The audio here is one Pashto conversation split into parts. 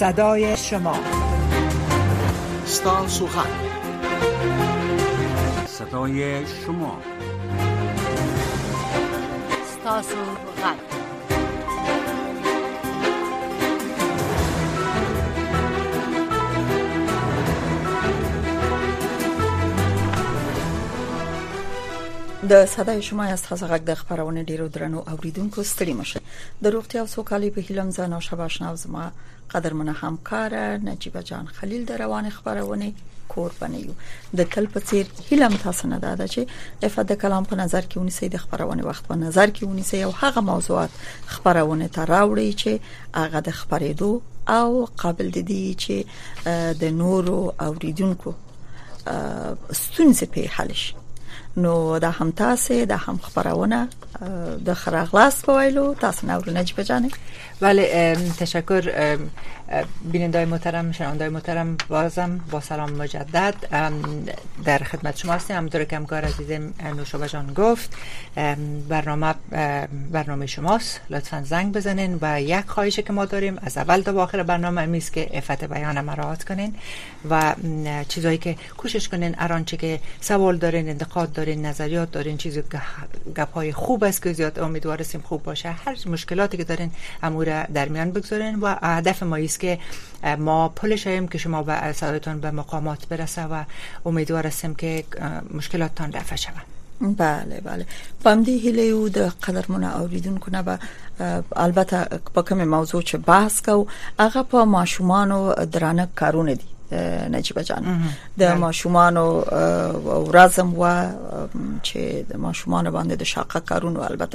صدای شما، ستاسو غږ، صدای شما، ستاسو غږ. د صدای شما از تاسو غږ د خبرونه ډیرو درنو اوریدونکو ستړي مشه. د روغتیا او سوکالي په هیلم ځان او شباشنا زما قدرمنه همکار نجیبه جان خلیل د روان خبرونه کور بنیو د تل په څیر هیلم تاسو نه داده چې افاده کلام په نظر کې ونیسي د خبرونه وخت په نظر کې ونیسي او هغه موضوعات خبرونه ته راوړي چې هغه د خبرېدو او قابل دي چې د نورو اوریدونکو ستونزې په حل شي. نو دا هم تاسو د هم خبرونه د خراغلاس په ویلو تاسو نور نجیبه جان. بله، تشکر بینندای محترم، شنوندای محترم، بازم با سلام مجدد در خدمت شما هستیم. همونطور که همکار عزیزم نوشابه جان گفت، برنامه شماست. لطفا زنگ بزنین و یک خواهشی که ما داریم از اول تا آخر برنامه میست که عفت بیان مراعات کنین و چیزایی که کوشش کنین ارانچه که سوال دارین، انتقاد دارین، نظریات دارین، چیزی که گپای خوب است که زیاد امیدواریم خوب باشه، هر مشکلاتی که دارین امور در میان بگذارین و هدف ما است که ما پل شویم که شما به صدایتان به مقامات برسه و امیدوار هستیم که مشکلاتتان رفع شود. بله بله، پام دی هلیو د قدرمنه اوریدونکو نه به البته په کوم موضوع چې بحث کو هغه په ماشومانو درانه کارونه دي نجیبه جان. د ماشومانو ورځم و چې د ماشومانو باندې د شاقه کارونه البته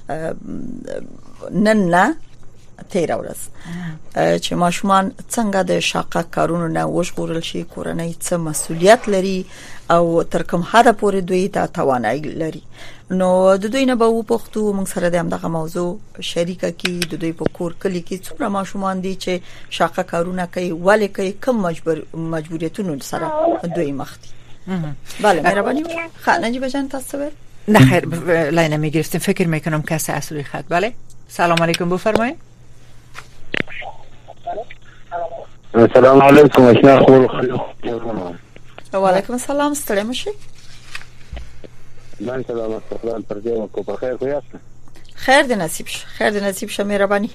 نن تیر ورځ چې ماشومان څنګه د شاقه کارونو نه وژغورل شي، کورنۍ څه مسؤلیت لري او تر کوم حد پورې دوی ته توانایي لري. نو د دوی نه به و پښتو موږ سره د همدغه موضوع شریکه کی د دوی په کور کلی کې څومره ماشومان دي چې شاقه کارونه کوي، ولې کوي، کوم مجبوریتونو سره دوی مخ دي. بله مهرباني. نجیبه جان تاسو نه خیر، لاین میگرفتیم، فکر میکنم کسی اصلی خط. بله، سلام علیکم، بفرمایید. السلام علیکم، اشنا خور خلیل. و علیکم السلام، ستړي مشي. من سلامت خدای پر دې کو په خیر خو یاست. خیر دې نصیب شه، خیر دې نصیب شه، مهرباني.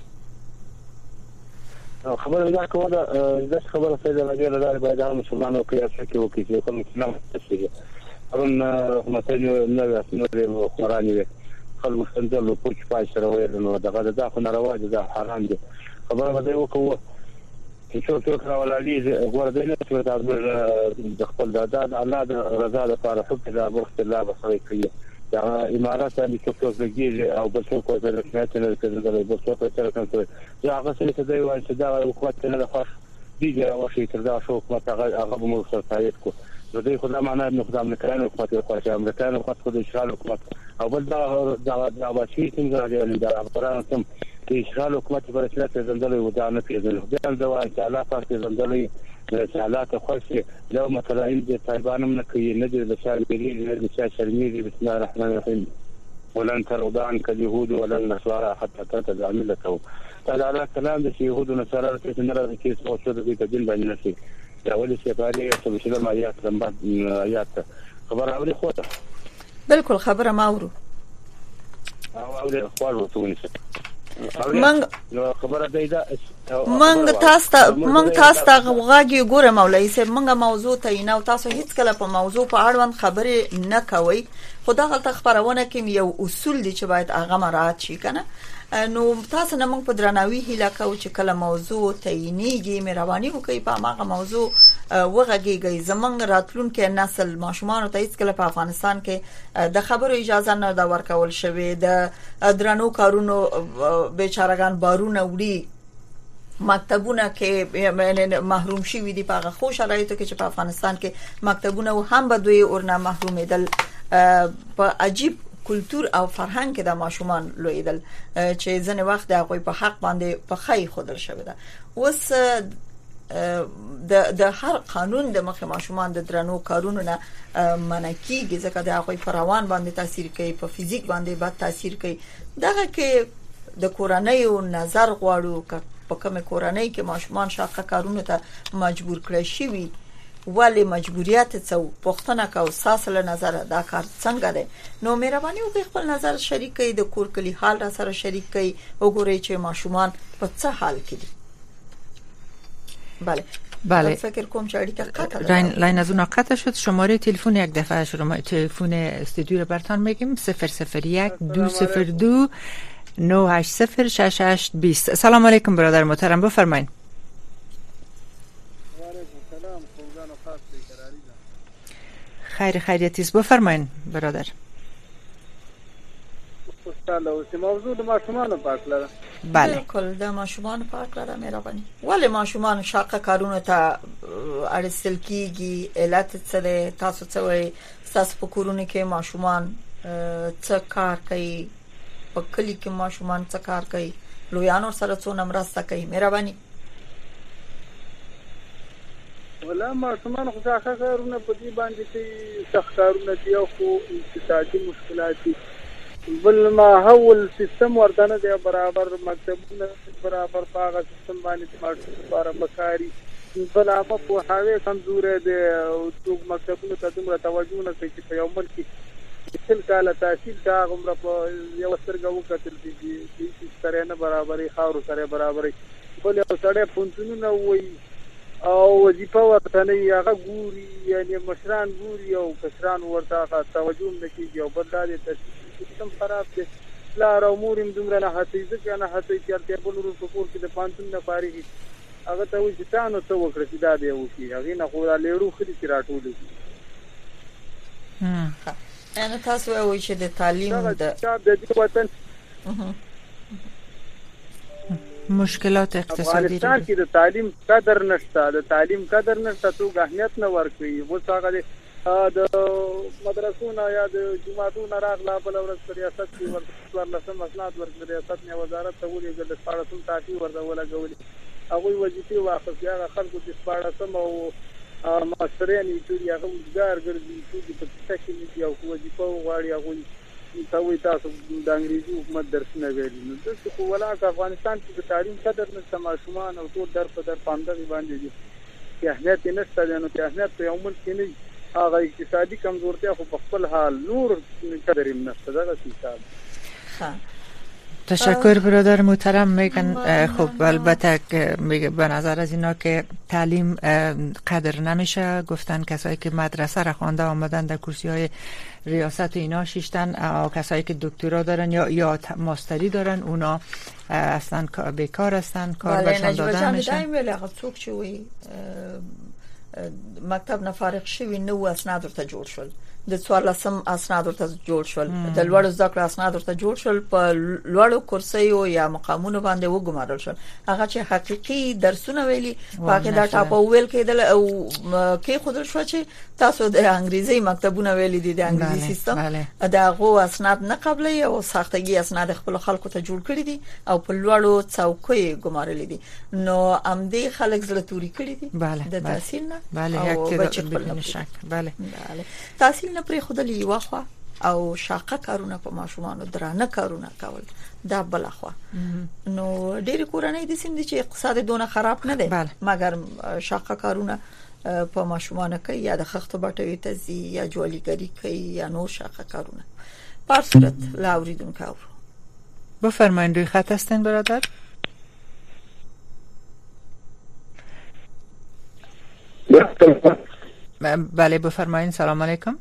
خبره دا کومه د خبره څه ده چې له باید هم مسلمانانو کې اصل کې وکړي چې کوم اسلام تشریح اون مثلا نو د قرآن وي خلک څنګه له پوښ پای سره وایي نو دغه دا خو ناروا دي، دا حرام دي. خبره به وکړو چې څوک راولالي غوړ دی نه چې د خپل د الله د رضا لپاره حق د وخت الله بسوي کوي. دا امارات باندې څوک لګي او بل څوک په رسمیت نه کوي، بل څوک په تر کوي. دا هغه څه دی وایي چې دا حکومت نه لخوا دیږي او شي تر دا شو حکومت هغه به موږ سره تایید کو. نو دوی خدای معنا نه خدای امریکایانو حکومت او امریکایانو حکومت د اشغال حکومت او بل دا باشي څنګه راځي دا قرآن سم د اشغال حکومت په رسمیت زندلې ودانه پیژنل. دا ځوان چې الله پاک زندلې رسالات خاصه لو مثلا د طالبانو نه کوي، نه د شاربيري نه د شرميري. بسم الله الرحمن الرحيم. ولن ترضى عنك اليهود ولا النصارى حتى تتبع ملتهم. تعالى كلام د يهود او نصارى چې نه راځي چې او څه د دین باندې نشي. دا ولې چې باندې څه چې د آیات لمبا آیات خبر اوري خو ته بالکل خبره ما اورو او اوري اخبار وتونس منګ تاسو ته غواګي ګوره مولوی صاحب، منګه موضوع ته نه او تاسو هیڅ کله په موضوع په اړوند خبرې نه کوي. خدا غلطه خبرونه کې یو اصول دي چې باید هغه مراعات شي کنه. نو تاسو نه موږ په درناوي هیله کوو چې کله موضوع تعینېږي مهرباني وکړئ په هغه موضوع وغږیږئ. زمونږ راتلونکي نسل ماشومان ته هیڅ کله په افغانستان کې د خبرو اجازه نه دا ورکول شوی. د درنو کارونو بیچارهګان بارونه وړي، مکتبونه کې محروم شي دي په هغه خو شرایطو کې چې په افغانستان کې مکتبونه هم به دوی ورنه محرومېدل. په عجیب کلچر او فرهنګ کې د ماشومان لویدل چې ځنه وخت د هغه په حق باندې په خی خودل شوی ده. اوس د هر قانون د مخه ماشومان د درنو کارونو نه منکیږي ځکه د هغه فراوان باندې تاثیر کوي، په فزیک باندې بد تاثیر کوي. دغه کې د کورنۍ او نظر غواړو په کومه کورنۍ کې ماشومان شاقه کارونه ته مجبور کړی شي ولی مجبوریت څو پښتنه کا او ساسله نظر دا کار څنګه دی نو مهرباني وکړئ خپل نظر شریک کړئ د کور کلی حال را سره شریک کړئ وګورئ چې ماشومان په څه حال کې دي. بله فکر کوم چې اړیکه قطع لاین از اون قطع شد. شماره تلفن یک دفعه تلفن استودیو رو براتون میگیم 001 202 980 6820. السلام علیکم برادر محترم بفرمایید. خیریتی است بفرمایید برادر. موضوع د ماشومان په اړه ده. بله بالکل د ماشومان په اړه ده مهرباني. ولې ماشومان شاقه کارونه ته اړسل کیږي علت څه ده تاسو څه وایي تاسو په کورونه کې ماشومان څه کار کوي په کلی کې ماشومان څه کار کوي لویانو سره څو مرسته کوي مهرباني. ولا ماشومان خو ځکه کارونه په دې باندې چې سخت کارونه دي او خو اقتصادي مشکلات دي بل ما هول سیستم ورته نه دی برابر مکتبونه برابر پاغه سیستم باندې ماشومان لپاره مکاري بل هغه په هغه کمزورې دي او څوک مکتبونه ته دومره توجه نه کوي چې په یو ملک کې څل کاله تحصیل کا عمره په یو سترګه وکړل دي چې سره نه برابرې خاور سره برابرې بل یو سره پونتونه وایي او وظیفه ورته نه هغه ګوري یعنی مشران ګوري او کشران ورته توجه نه کوي او بدل دي سیستم خراب دي لا امور دومره نه هڅې ځکه نه هڅې چې ارته بل ورو په کور کې د پانتون نه فارغ هغه ته وځي تاسو ته وکړه چې دا دی وکي هغه نه خو لیړو خري چې راټول دي. انا تاسو وایي چې د تعلیم د وطن مشکلات اقتصادی افغانستان کې د تعلیم قدر نشته تو اهمیت نه ورکوي وڅاغه د مدرسونو یا د جماعتونو راغلا بل ورځ ریاست کې ورلسم اسناد ورکړي ریاست نه وزارت ته ولې د سپارښتنو تاکي ورته ولګولي هغه وظیفه واخص هغه خلکو د سپارښتنو او ماسترین چې هغه وزګار ګرځي چې په تشکیل کې یو وظیفه غواړي هغه تاسو تاسو د انګریزي حکومت درسونه ویلي نو د خو ولاکه افغانستان کې د تعلیم قدر نشته ماشومان او ټول در په در پاندې باندې دي چې اهمیت نشته نو چې اهمیت په عموم کې نه هغه اقتصادي کمزورتیا خو په خپل حال نور قدر یې نشته دا څه تشکر برادر محترم. میگن خب البته میگه به نظر از اینا که تعلیم قدر نمیشه گفتن کسایی که مدرسه را خوانده آمدن در کرسی های ریاست اینا شیشتن او کسایی که دکترا دارن یا ماستری دارن اونا اصلا بیکار هستن کار بهشون داده نمیشه. دایم ویل هغه څوک چې وي مکتب نه فارغ شوی نو اسناد ورته جوړ شول د 14 اسناد ورته جوړ شول د لوړ زده کړو اسناد ورته جوړ شول په لوړو کورسیو یا مقامونو باندې وګمارل شول هغه چې حقيقي درسونه ویلي باقي دا ټاپو ویل کېدل او کې خودل شو چې تاسو د انګریزي مکتبونه ویلي دي د انګریزي سیستم دا غو اسناد نه قبلې او ساختګي اسناد خپل خلکو ته جوړ کړی دي او په لوړو څوکۍ ګمارل دي نو امدي خلک زړه توري کړی دي د تحصیل نه یک بدون شک بله تحصیل نه پرې خودلی واخوا او شاقه کارونه په ماشومانو درانه کارونه کول دا بل اخوا نو ډېر کورنۍ د سیند چې اقتصاد دونه خراب نه دی مګر شاقه کارونه په ماشومانو کې یا د خښتو بټوي تزي یا جوړیګری کوي یا نور شاقه کارونه په صورت لاوریدونکو بفرمایید روی خط هستین برادر. بله بفرمایید. سلام علیکم.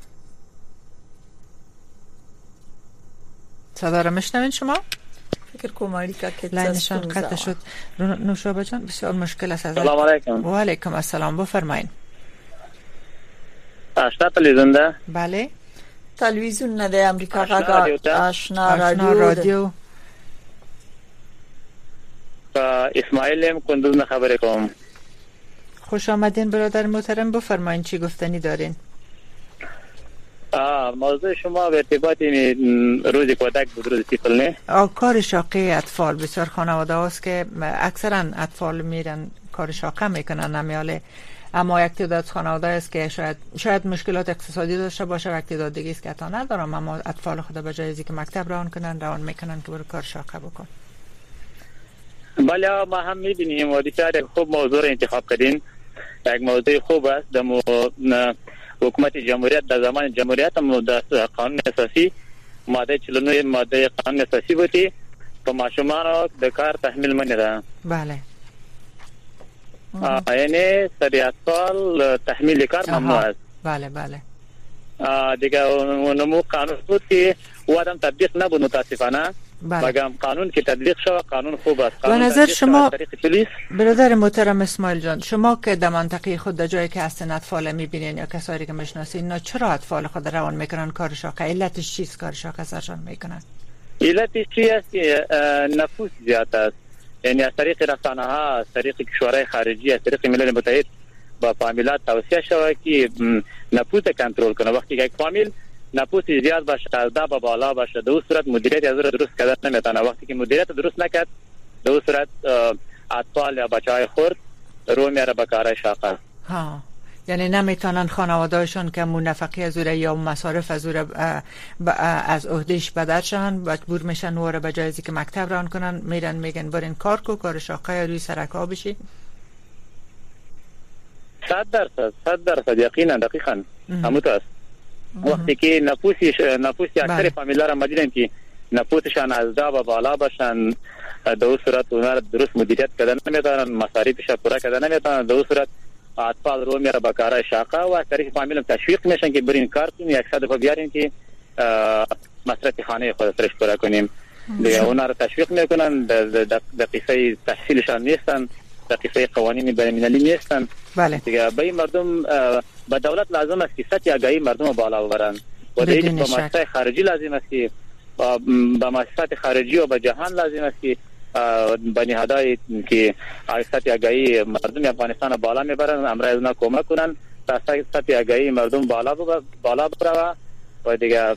صدا را میشنوین شما؟ فکر کنم اړیکه کې لاینشان قطع شد. نوشابه جان بسیار مشکل است. سلام علیکم. و علیکم السلام بفرمایید. آشنا تلویزیون ده؟ بله. تلویزیون نه ده امریکا غږ آشنا رادیو. اسماعیل کندوز نه خبر کوم. خوش آمدین برادر محترم بفرمایین چی گفتنی دارین؟ موضوع شما به ارتباط روز کودک بود روز طفل نه؟ کار شاقه اطفال بسیار خانواده هاست که اکثرا اطفال میرن کار شاقه میکنن نمیاله اما یک تعداد خانواده است که شاید مشکلات اقتصادی داشته باشه و یک تعداد دیگه است که اتا ندارم اما اطفال خود به جای اینکه مکتب روان کنن روان میکنن که برو کار شاقه بکن. بله ما هم می‌بینیم و بسیار خوب موضوع را انتخاب کردین. یک موضوع خوب است. حکومت جمهوریت در زمان جمهوریت هم در قانون اساسی ماده 49 ماده قانون اساسی بودی که ماشومان را به کار تحمیل منیده. بله. یعنی سری اطفال تحمیل کار ممنوع است. بله بله. دیگه اونمو قانون بود که او آدم تطبیق نبود متاسفانه. مگر قانون که تطبیق شد قانون خوب است. به نظر شما برادر محترم اسماعیل جان، شما که در منطقه خود در جایی که هستین اطفال میبینین یا کسایی که میشناسین، اینا چرا اطفال خود روان میکنن کار شاقه؟ علتش چیست کار شاقه سرشان میکنن؟ علتش چی است که نفوذ زیاد است. یعنی از طریق رسانه ها، از طریق کشورهای خارجی، از طریق ملل متحد با فامیلات توصیه شود که نفوذ کنترل کنه. وقتی یک فامیل نفوذ زیاد باشه، از دا با بالا باشه، در اون صورت مدیریت از درست کردن نمیتونه. وقتی که مدیریت درست نکرد، در اون صورت اطفال یا بچهای خرد رو میاره به کارهای شاقه. ها، یعنی نمیتونن خانواده‌شون که منفقه از اوره یا مصارف از اوره از عهدهش بدر شن، مجبور میشن واره به جایزی که مکتب ران کنن، میرن میگن برین کار کو، کار شاقه روی سرکا بشی. 100% یقینا دقیقاً همون است. وقتی که نفوس اکثر فامیل‌ها را مدیدن که نفوسشان از دا و بالا باشن، در اون صورت اونها درست مدیریت کردن نمیتونن، مصارفش پورا کردن نمیتونن، در اون صورت اطفال رو میره به کارهای شاقه و از طریق فامیل تشویق میشن که برین کار کنیم، یک صد بیارین که مصرف خانه خود سرش پورا کنیم. دیگه اونها رو تشویق میکنن، در قصه تحصیلشان نیستن، در قصه قوانین بین‌المللی نیستن. بله. دیگه به مردم به دولت لازم است که سطح آگاهی مردم بالا ببرن و دیگه با مؤسسات خارجی لازم است که با مؤسسات خارجی و با جهان لازم است که با نهادهای که سطح آگاهی مردم افغانستان بالا میبرن، امرای اونا کمک کنن تا سطح آگاهی مردم بالا بره و دیگه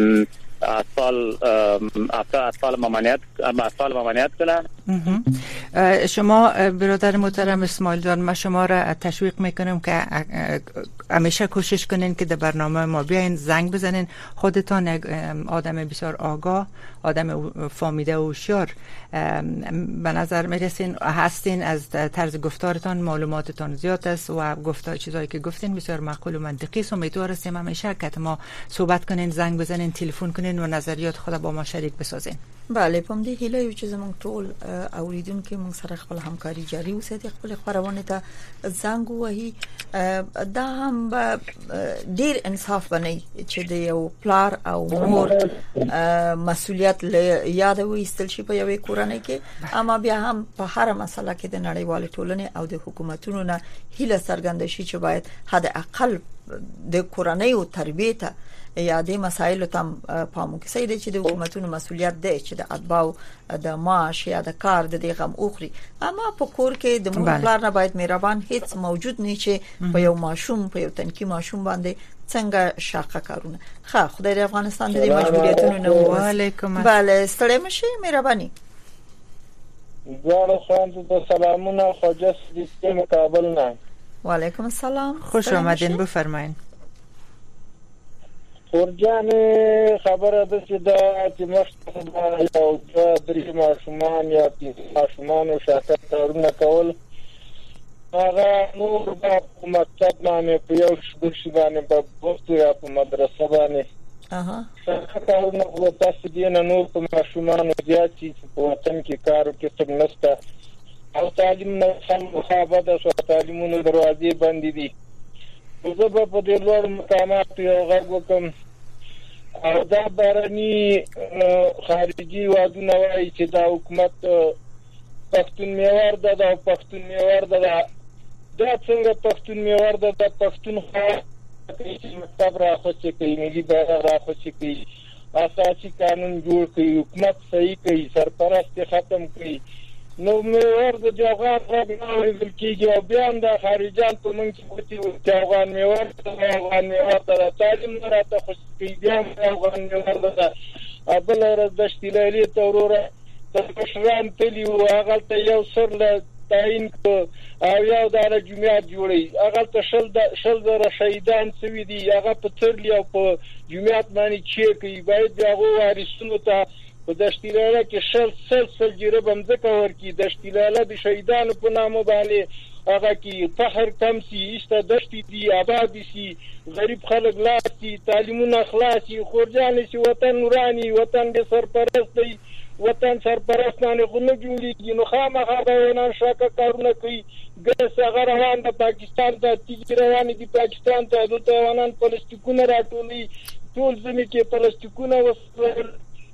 اطفال ممانعت کنن. شما برادر محترم اسماعیل جان، ما شما را تشویق میکنم که همیشه کوشش کنین که در برنامه ما بیاین، زنگ بزنین. خودتان یک آدم بسیار آگاه، آدم فهمیده و هوشیار به نظر میرسین هستین. از طرز گفتارتان معلوماتتان زیاد است و چیزایی که گفتین بسیار معقول و منطقی است. امیدوار هستیم همیشه که ما صحبت کنین، زنگ بزنین، تلفن کنین و نظریات خود با ما شریک بسازین. بله، په دې هیله یو چې زموږ ټول اوریدونکو موږ سره خپل همکاري جاري وساتي، خپل خبرونه ته زنګ وهي. دا هم ډیر انصاف بنئ چې د یو پلار او مور مسؤلیت له یاد وایستل شي په یوې کورنۍ کې، اما بیا هم په هر مسله کې د نړیوال ټولنې او د حکومتونو نه هیله څرګنده شي چې باید حد اقل د کورنۍ او تربیت یا د مسایلو تم پامو کې سید چې د حکومتونو مسؤلیت دی چې د اتباو د معاش یا د کار د دې غم اوخري، اما په کور کې د مور پلار نه باید مهربان هیڅ موجود نه چې په یو ماشوم په یو تنکی ماشوم باندې څنګه شاقه کارونه. ښه، خدای د افغانستان د مجبوریتونو نه وعلیکم. بله، ستړي مشي، مهرباني. زړه خواندو ته سلامونه، خواجه صدیقی مقابل نه. وعلیکم السلام، خوش آمدین، بفرمایید. ورجان خبره ده چې دا چې مخکې یو درې ماشومان یا ماشومان شاکر کارونه کول، هغه نور په مکتب باندې په یو شي باندې په بوستو یا په مدرسه باندې شاکر کارونه خو تاسو دې نه نور په ماشومان زیات چې په وطن کې کار کې څه نشته او تعلیم نه سم مخابره او تعلیمونو دروازې بندې دي. زه به په دې لوړ مقامات یو غږ وکم او دا بارني خارجي وادونه وایي چې دا حکومت پښتون میوار ده، دا پښتون میوار ده. دا څنګه پښتون میوار ده؟ دا پښتون خو چې مکتب راخوشي کوي، ملي بیرغ راخوشي کوي، اساسي قانون جوړ کوي، حکومت صحیح کوي، سرپرست ختم کوي. نو میوار د افغان غږ نه اورېدل کېږي او بیا هم د خارجیان په موږ کې وتي چې افغان میوار ده، تعلیم نه راته خوشي کوي، بیا هم افغان میوار ده. بله ورځ دشت لیلې ته وروره د مشران تلي وو، هغلته یو سر له تعیین کړو او یو دانه جومیات جوړوي، هغلته شل زره شهیدان سوي دي، هغه په ترلي او په جومیات باندې چی کوي. باید د هغو وارثینو ته په دشت لاله کې سل جرب مځکه ورکي. دشت لاله د شهیدانو په نامه باندې هغه کې فخر کم سي، ایسته دشتې دي آباد سي، غریب خلک لاس سي، تعلیمونه خلاص سي، خورجانې سي، وطن نوراني، وطن دې سرپرست دی، وطن سرپرستانه خو نه جوړیږي. نو خامخا بیانان شاکه کارونه کوي. ګس هغه روان د پاکستان ته، تیږې روانې دي پاکستان ته، دلته افغانان پلاستیکونه راټولوي، ټول ځمې کې پلاستیکونه وسول.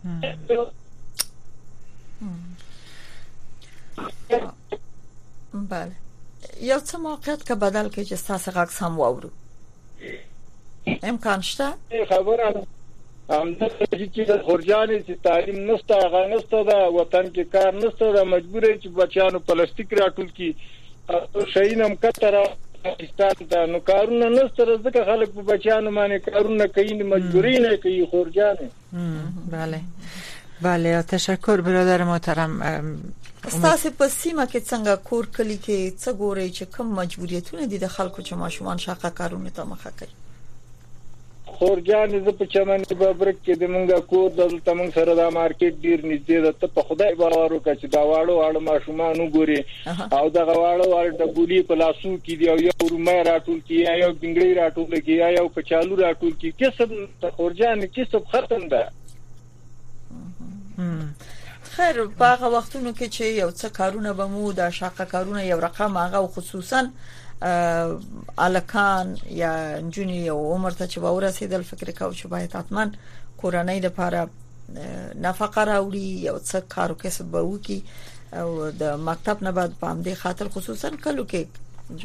بله یو څه موقعیت که بدل کې چې ستاسو غږ سم واورو امکان شته؟ خبره همدغه چې خورجانې چې تعلیم نشته، هغه نشته ده، وطن کې کار نشته ده، مجبور چې بچیانو پلاستیک راټول کړي او شهین هم کتره پاکستان ته. نو کارونه نشته، ځکه خلک په بچیانو باندې کارونه کوي، مجبوري نه کوي خورجانې. بله بله تشکر برادر محترم. ستاسو په سیمه کې څنګه کور کلی کې څه ګوري چې کوم مجبوریتونه دي د خلکو چې ماشومان شاقه کارونه ته مخه کوي؟ خورجان زه په چمن بابرک کې د مونږه کور دلته مونږ سره د مارکیټ ډیر نږدې ده. ته په خدای باور وکړه چې دا واړو ماشومان وګوري او دغه واړو ډبولي په لاسو کې دی او یو رومه راټول کی یا یو بنګړی راټول کی یا یو کچالو راټول کی، کسب خورجان کسب ختم ده. خیر په هغه وختونو کې چې یو څه کارونه به مو د شاقه کارونه یو رقم هغه خصوصا الکان یا جونی او عمر ته چې ورسېدل فکر کاوه چې باید حتما کورنۍ لپاره نفقه راوړي یو څه کارو کسب به وکي او د مکتب نه بعد په همدې خاطر خصوصا کلو کې چې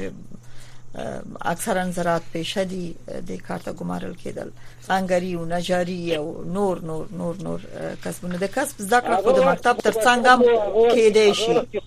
اکثرا زراعت پیشه دي د کارته ګمارل کېدل، انګری او نجاری او نور کسبونه د کسب زده کړه خو د مکتب ترڅنګ هم کېدای شي.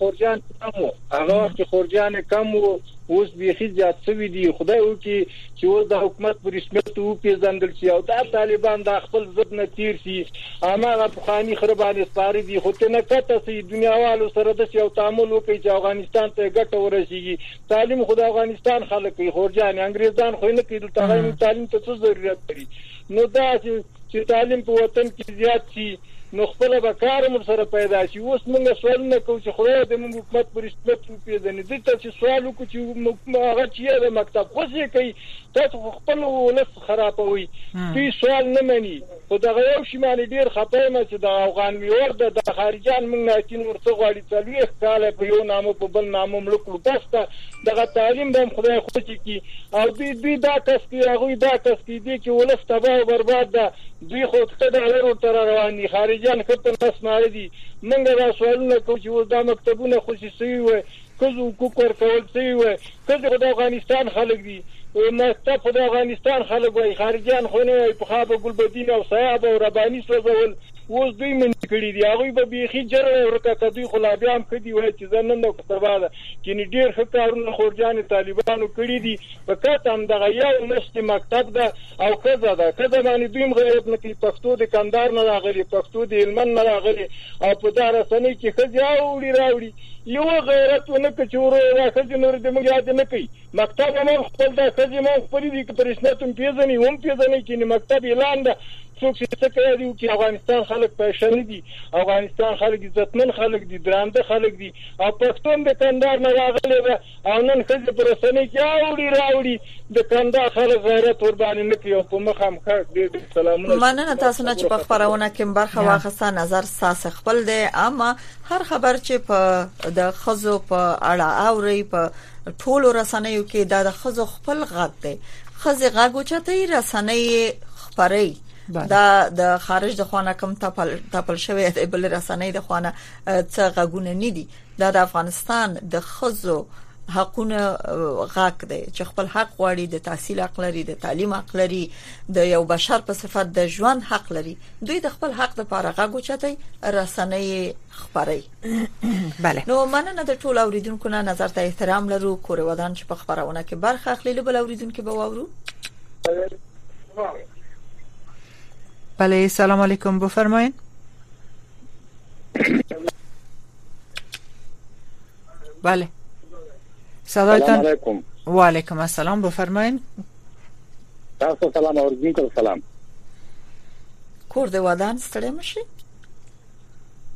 هغه چې خورجان کم اوس بيخي زیات شوی دی. خدای وکي چې اوس د حکومت پر رسمیت او پیژندل شي او د طالبان د خپل ضد نه تیر شي. هغه بخاني خربانې سپاري دي خو ته نه کته سي دنیاوالو سره د یو تعامل وکي چې افغانستان ته ګټه ورسیږي. تعلیم خو د افغانستان خلک کوي، خورجان انګريزان خو نه کوي. د تعلیم ته څه ضرورت لري؟ نو دا چې تعلیم په وطن کې زیات شي نو خپل به کار مر سره پیدا شي. اوس موږ سوال نه کوو چې خدای دې موږ حکومت پر رسمیت پیژني. دې ته چې سوال وکړو چې هغه چې د مکتب خوشي کوي تاسو خپل ولس خرابوي، دوی سوال نه مني. خو دا یو شی باندې ډیر خپایم چې د افغان میور د خارجان موږ نه چې ورته غواړي تلوي کاله په یو نامو په بل نامو ملکلو پسته دغه تعلیم به خدای خوشي کی او دوی دا کس کی هغه دا کس کی دي چې ولس تباہ او برباد ده. دوی خو ته د لرو تر روان دي، خارجان خپل نس مال دي. موږ دا سوالونه کوو چې ودا مکتبونه خصوصي وي، کزو کوکر کول سي وي، کزو د افغانستان خلک دي، مکتب د افغانستان خلک وي، خارجان خو نه وي. په خابه ګلبدین او صاحب او رباني سوزول اوس دوی من کړي دي. هغه به بيخي جره ورکه دوی خلابيام کړي وای چې زنن د کتاباده کینی ډیر ښکارونه خورجان طالبانو کړي دي. فقط هم دغه یو مست مکتب ده او کزه ده کزه باندې دوی غیرت نه کوي. پښتو د کندهار نه راغلي، پښتو د هلمند نه راغلي او په دارسنې کې خځه راوړي یو غیرت ونه کچورو راځي نور د موږ یاد نه کوي. مکتب هم خپل د خځې مو خپل دي چې پرشنتم پیژني هم پیژني چې مکتب اعلان ده څوک چې څه کوي چې افغانستان خلک پېښنی دي، افغانستان خلک عزتمن خلک دي، درانده خلک دي او پښتون د کندهار نه راغلي ده او نن خځې پرسنې کې راوړي د کندهار خلک غیرت ور باندې نه کوي. په مخام خیر دې سلامونه. مننه تاسو نه چې په خبرونه کې برخه واخسته. نظر ساس خپل دی، اما هر خبر چې په د خزو په اړه اوري په ټولو رسنیو کې دا د خزو خپل غږ دی. خزې غږ او چته رسنۍ خبري دا د خارج د خوانه کم تپل شوی د بل رسنۍ د خوانه څه غږونه نه دي. دا د افغانستان د خزو حقونه غاک دی چې خپل حق غواړي، د تحصیل حق لري، د تعلیم حق لري، د یو بشر په صفت د ژوند حق لري. دوی د خپل حق لپاره غږ اوچتای رسنۍ خبري. بله نو مننه د ټول اوریدونکو نه نظر ته احترام لرو. کور ودان چې په خبرونه کې برخه اخلي له بل اوریدونکو به واورو. بله سلام علیکم بفرمایید. بله صدایتان. علیکم. و علیکم السلام بفرمایید. تاسو سلام اوریدونکو سلام. کور د ودان ستړي مشي.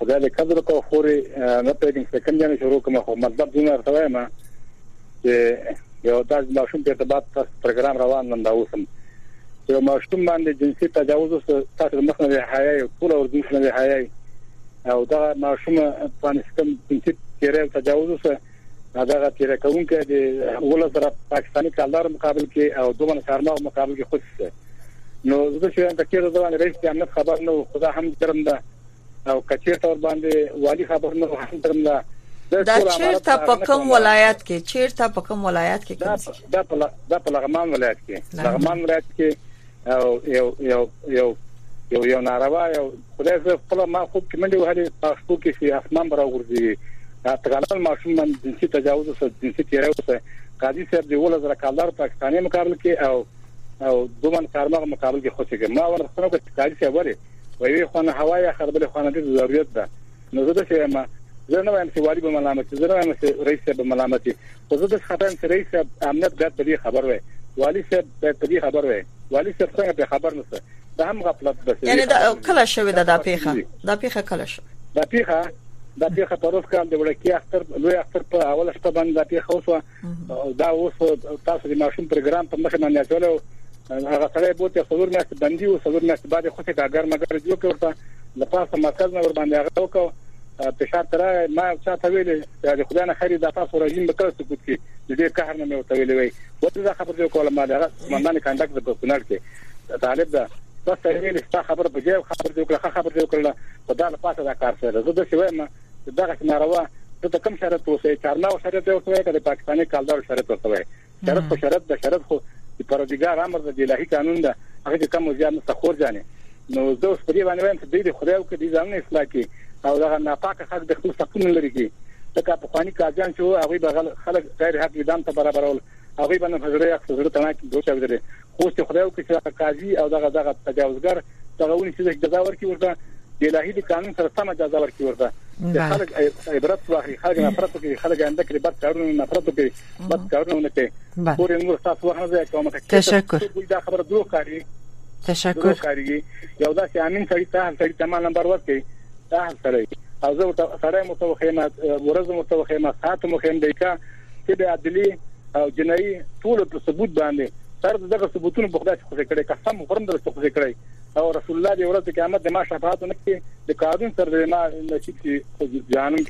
خدای دې قدر کو خوري نه پېږم څه کوم ځای شروع کوم خو مطلب دونه ارتوي ما چې یو تاسو ماشوم په ارتباط پروګرام روان نن دا اوسم یو ماشوم باندې جنسي تجاوز تاسو مخنه دی حیا ټول ورځ نه دی حیا او دا ماشوم په نسبت جنسي تیرې تجاوز دا تیرې کوم کې د ولر سره پاکستاني کالدار مقابل کې او دوه کارنامو مقابل کې خود څه نو زه چې دا کېږي دا رئیس امنیت خبر نو خدا هم درم دا او کچیر تور باندې والی خبر نو هم درم دا چیرته په کوم ولایت کې دا په لغمان ولایت کې او یو ناروا یو خدای زه خپل ما خوب کې منډه وهلې پښتو کې چې اسمان برا ورځي تګالل ماشوم من جنسي تجاوز او جنسي تیرې قاضي صاحب دی ولر کالدار پاکستاني مقابل کې او دومن کارمغه مقابل کې خوشی کې ما ورسره کې قاضي صاحب وره وی خو نه هوايه خربله خو نه د ضرورت ده نو زه چې ما زه نه وایم چې والی به ملامت زه نه وایم چې رئیس صاحب ملامت خو زه د خبرم چې رئیس صاحب امنیت د دې خبر وای والی صاحب د دې خبر وای والی صاحب څنګه خبر نشته دا هم غفلت بس یعنی دا کله شوی دا پیخه کله شو دا پیخه پروس کال د وړکی اختر لوی اختر په اول شپه باندې دا پیخه اوسه دا اوس تاسو د ماشوم پروګرام په مخه باندې چلو هغه سره بوته څلور میاشت بندي او څلور میاشت بعد خو څه کاګر مګر جوړ کړه لپاره مرکز نه ور باندې هغه وکاو په شرط را ما چاته ویل چې خدای نه خري د تاسو رژیم به کړو چې د دې قهر نه مې وتویل وي وته دا خبر جو کوله ما دا منځنه کانټاکټ د کونړ کې طالب دا بس ویل چې خبر به جو خبر جو کړل په دا لپاره دا کار سره زه د شوی ما دا ناروا ته کوم شرط وسه چارناو شرط وسه د پاکستاني کالدار شرط وسه شرط خو د پروردګار امر د الهي قانون ده هغه کوم ځان مستخور ځانه نو زه اوس په دې باندې وایم چې د خدای او د ځان اصلاح کی او دا ناپاکه خلک د خپل حقوق لري کی دا په خواني کاجان شو هغه به خلک غیر حق دام ته برابرول هغه باندې فزره اکثر ته نه دوه ورته خو چې خدای او چې قاضي او دغه تجاوزګر دغه ونی چې جزا ورکړي ورته د الهي د قانون سره سم جزا ورکړي ورته خلک عبرت واخلي خلک نفرت کوي خلک انده کې بد کارونه نفرت کوي بد کارونه کوي پورې نور تاسو ورته کومه تشکر دا خبره دوه کاری تشکر کاری یو دا چې امین سړی تمام نمبر ورکړي دا سړی او زه سره متوخیمه ورځ متوخیمه ساعت مخیم دیکا چې د عدلی او جنایي ټول په ثبوت باندې تر دغه ثبوتونو په خدای خو کړي قسم خورم درته خو کړي او رسول الله دی ورځ قیامت د ما شفاعت نه کوي د قانون سره ما نشي جانم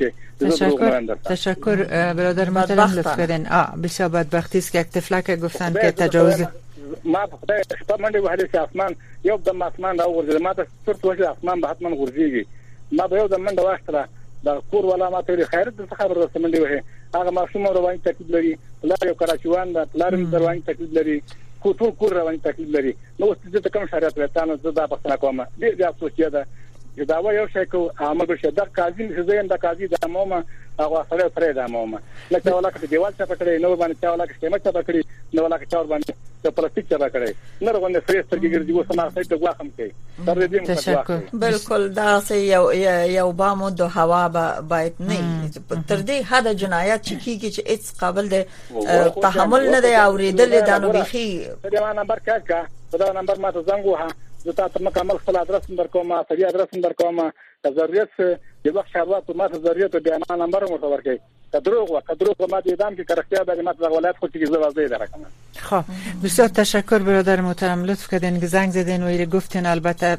که تشکر برادر محترم لطف کردین. بسیار بدبختی است که یک تفلک گفتن که تجاوز ما په خدای شپه منډه وهلې چې اسمان یو د اسمان دا ورځ ما ته څرت وځي اسمان به حتما ورځيږي ما به یو د منډه واخله دا کور ولا ما ته خیر د خبر رسته منډه وه هغه ماشوم رواني تکلیف لري لار یو کراچوان دا لار رواني تکلیف لري ټول کور رواني تکلیف لري نو څه کوم شریعت وتانه زدا په کومه دې سوچیا ده دا و یو شی کو عمل بشه د قاضي زین د قاضي د امامه هغه سره پرې د امامه لکه ولاکه دیوال څخه پکړې نو باندې چا ولاکه سیمه څخه پکړې نو ولاکه چا باندې د پلاستیک څخه پکړې نو غوښنه فریستر کې ګرځي وسما سایت غواخم کوي تر دې تشکر بالکل دا سه یو بامو د هوا باید نه تر دې حد جنایت چکیږي چې هیڅ قابل د تحمل نه دی اوریدل د نو بيخي دا نمبر کا دا نمبر ما ته زنګ وها زه تاسو مکمل خپل ادرس نمبر کوم سړي ادرس نمبر کوم ضرورت د وخت شروعات ما ته ضرورت د امان نمبر مو ورکړي کدروغ ما د ادم کې کرختیا د جماعت ولایت خو چې زوازه درکم. خب بسیار تشکر برادر محترم لطف کردین که زنگ زدین و ایره گفتین. البته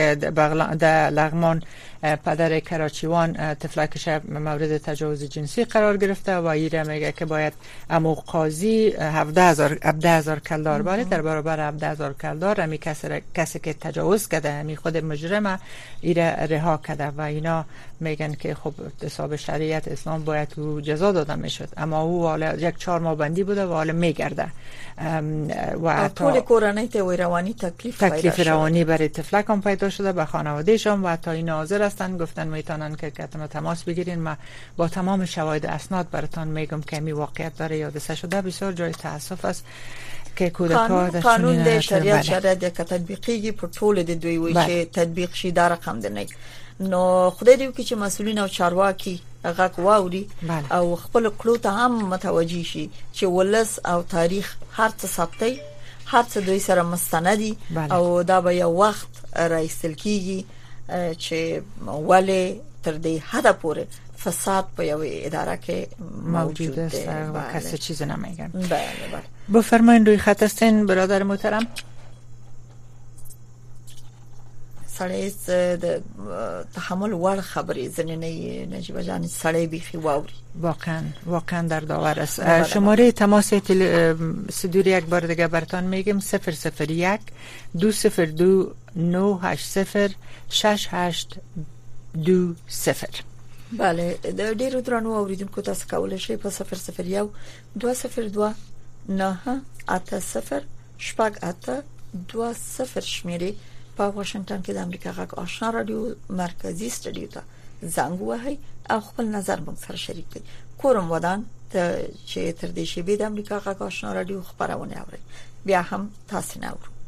در لغمان پدر کراچیوان تفلکش مورد تجاوز جنسی قرار گرفته و ایره میگه که باید امو قاضی 17000 کلدار باید در برابر 17000 کلدار امی کسی که تجاوز کرده امی خود مجرم ایره رها کرده و اینا میگن که خب حساب شریعت اسلام باید او جزا داده میشد اما او حالا یک 4 ماه بندی بوده و حالا میگرده و طول کورانه ته روانی تکلیف روانی برای تفلک هم پیدا شده به خانوادهشان و تا این حاضر هستن گفتن میتونن که تماس بگیرین. ما با تمام شواهد اسناد براتون میگم که می واقعیت داره یادسته شده. بسیار جای تاسف است که کودکان قانون د شریعت که تطبیقیږي په ټول د دوی وی چې تطبیق شي دا رقم دی. نو خدای دې چې مسؤلین او چارواکي هغه واوري او خپل کړو ته هم متوجي شي چې ولس او تاریخ هر څه ثبتي هر څه دوی سره مستندي او دا به یو وخت راځل کیږي چې ولې تر دې حد پورې فساد په یو اداره کې موجود است و کسی چیزی نمیگن. بله. بفرمایید روی خط هستین برادر محترم. سړی د تحمل وړ خبرې زنینه نجیبه جان سړی بيخي واوري. واقعا در داور است. شماره تماس صدور یک بار دیگه براتون میگم 001 202 980 6820. بله د ډیرو درنو اوریدونکو تاسو کولای شئ په 001 202 980 6820 شمیرې په واشنگټن کې د امریکا غږ آشنا رادیو مرکزی سټډیو ته زنګ وهئ او خپل نظر موږ سره شریک کړئ. کوم ودان ته چې تر دې شی به د امریکا غږ آشنا رادیو خبرونه اوري بیا هم تاسو نه اورو.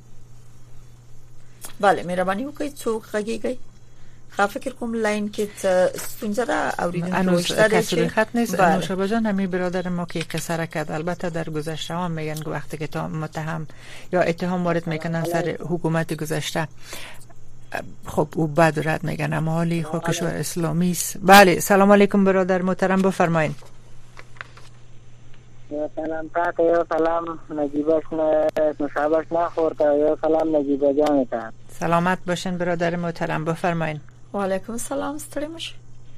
بله مهرباني وکړئ څوک غږیږئ. فکر کوم لاین کې ستونزه ده اوریدونکو شته کسی خط نیست. نوشابه جان همین برادر ما که قصه را کرد البته در گذشته هم میگن که وقتی که متهم یا اتهام وارد میکنن سر حکومت گذشته خب او بعد رد میگن اما حالی کشور اسلامی است. بله سلام علیکم برادر محترم بفرمایید. سلام تاته یو سلام نجیبش نوشابه نخورد یو سلام نجیبه جان ته. سلامت باشین برادر محترم بفرمایید. و علیکم السلام ستړي مشه.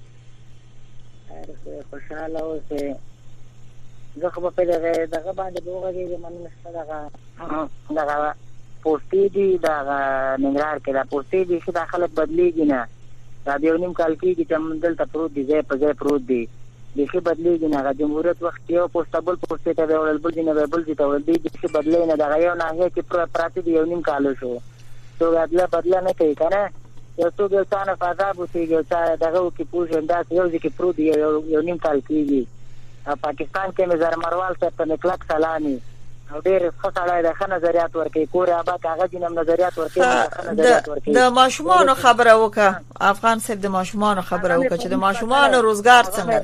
خوشاله اوسه. زه خو په دغه باندې بوغږی من مستدغه دغه پوسټي دي دغه ننګرهار کې دا پوسټي دي چې داخله بدلیږي نه. دا یو نیم کال کې چې موږ دلته پروت دي ځای په ځای پروت دي. دغه بدلیږي نه. جمهوریت وخت یو پوسټابل پوسټي ته ولل بل دي نه بل دي ته ول دي چې بدلې نه دغه یو نه چې پراتی دی یو نیم کال شو. تو بدلا نه کوي کنه. یو څو یو څانه فضا بوتي یو څا دغه کې پوښتنه دا یو ځکه پروت دی یو نیم کال کېږي. پاکستان کې نظر مروال ته په نکلک سلامي او ډېر خطرای د نظریات ورکې کور آباد هغه جنم نظریات ورکې د ماشومان خبره وکړه. افغان صاحب د ماشومان خبره وکړه چې د ماشومان روزګار څنګه دی.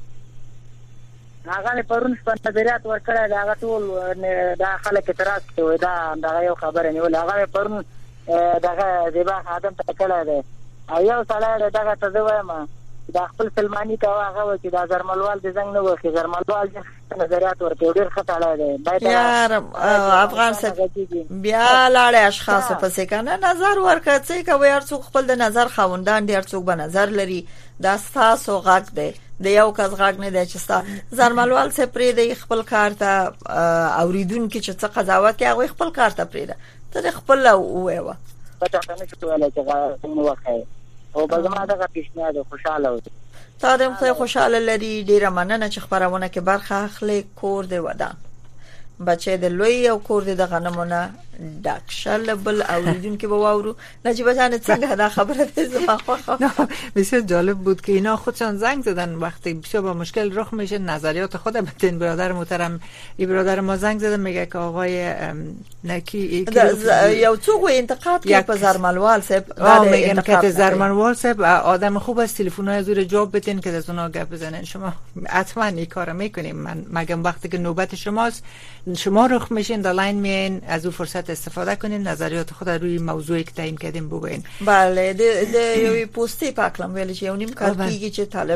هغه پرون په نظریات ورکړه دا ټول د خلک اعتراض کوي دا یو خبره نیول. هغه پرون دغه زیبا ادم ته کړه ده یو سړی دغه ته وایم دا خپل سلمانی کا هغه چې دا زرملوال د زنګ نه وخی زرملوال نظریات ورکړي ډېر خطر دی. یار افغان صاحب بیا لاړ اشخاص په څه کنه نظر ورکړي چې کوي هر څوک خپل د نظر خوندان دي هر څوک به نظر لري. دا تاسو غږ دی د یو کس غږ نه دی چې زرملوال څه پرې دی خپل کار ته اوریدونکو چې څه قضاوت کوي هغه خپل کار ته پرې ده ته خپل وایو پته نه شو ولا چې نو وخی او بزما دغه پیشنهاد خوشاله و. تاسو خو خوشاله لري ډیره مننه چې خبرونه کې برخه اخلي. کور دی ودان بچي د لوی او کور دی د غنمونه ډاک شل بل اوریدونکو به واورو. نجیبه جان څنګه دا خبره ده زما خو بسیار جالب بود که اینا خودشان زنگ زدن وقتی بسیار با مشکل رخ میشه نظریات خود بدین. برادر محترم این برادر ما زنگ زدن میگه که آقای نکی یو څوک انتقاد کوي په زرملوال صاحب میگن که زرملوال صاحب آدم خوب است تلفن‌های زور جواب بدین که از اونها گپ بزنن. شما حتما این کارو میکنیم. من مگم وقتی که نوبت شماست شما رخ میشین در لاین میین از اون فرصت استفاده کنین نظریات خود روی موضوعی که تعیین کردیم بگوین. بله د یو پوسټي پاکلم ویل چې یو نیم کال کېږي چې طالب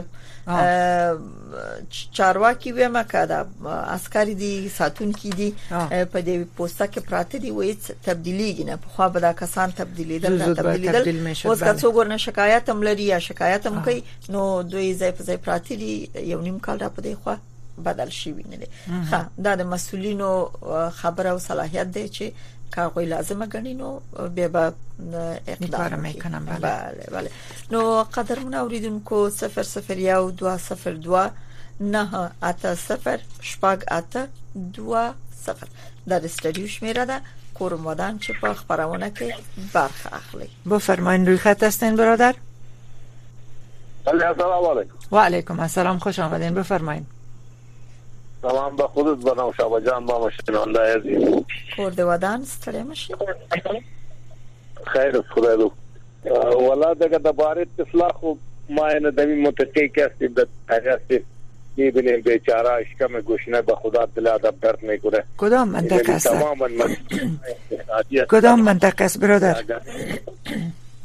چارواکي ویمه کده عسکري دي ساتونکي دي په دې پوسټه کې پراته دي وایي تبدیلی نه په خو به دا کسان تبدیلیدل اوس که څو ګورنه شکایت هم لري یا شکایت هم کوي نو دوی ځای په ځای پراته دي یو نیم کال را په دې خو بدل شي ویني. ښه دا د مسولینو خبره او صلاحیت دی چې کاغوی لازمه غنی نو به اقدام میکنم. بله نو قدرمن اوریدونکو 001 202 980 6820 دا د استډیو شمیره ده. کورم ودان چې په خبرونه کې برخه اخلي. بفرمایید روی خط هستین برادر. السلام علیکم. و علیکم السلام خوش آمدین بفرمایید. سلام به خودت به نوشابه جان با مشنونده عزیز. کورد ودان ستړی مشي. خیر خدای دو. ولا دغه د بارت اصلاح ما نه د متحقق است د هغه میبینیم بیچاره اشکم گوشنه به خدا دل ادب درد میکنه. کدام منطقه است؟ کدام منطقه است برادر؟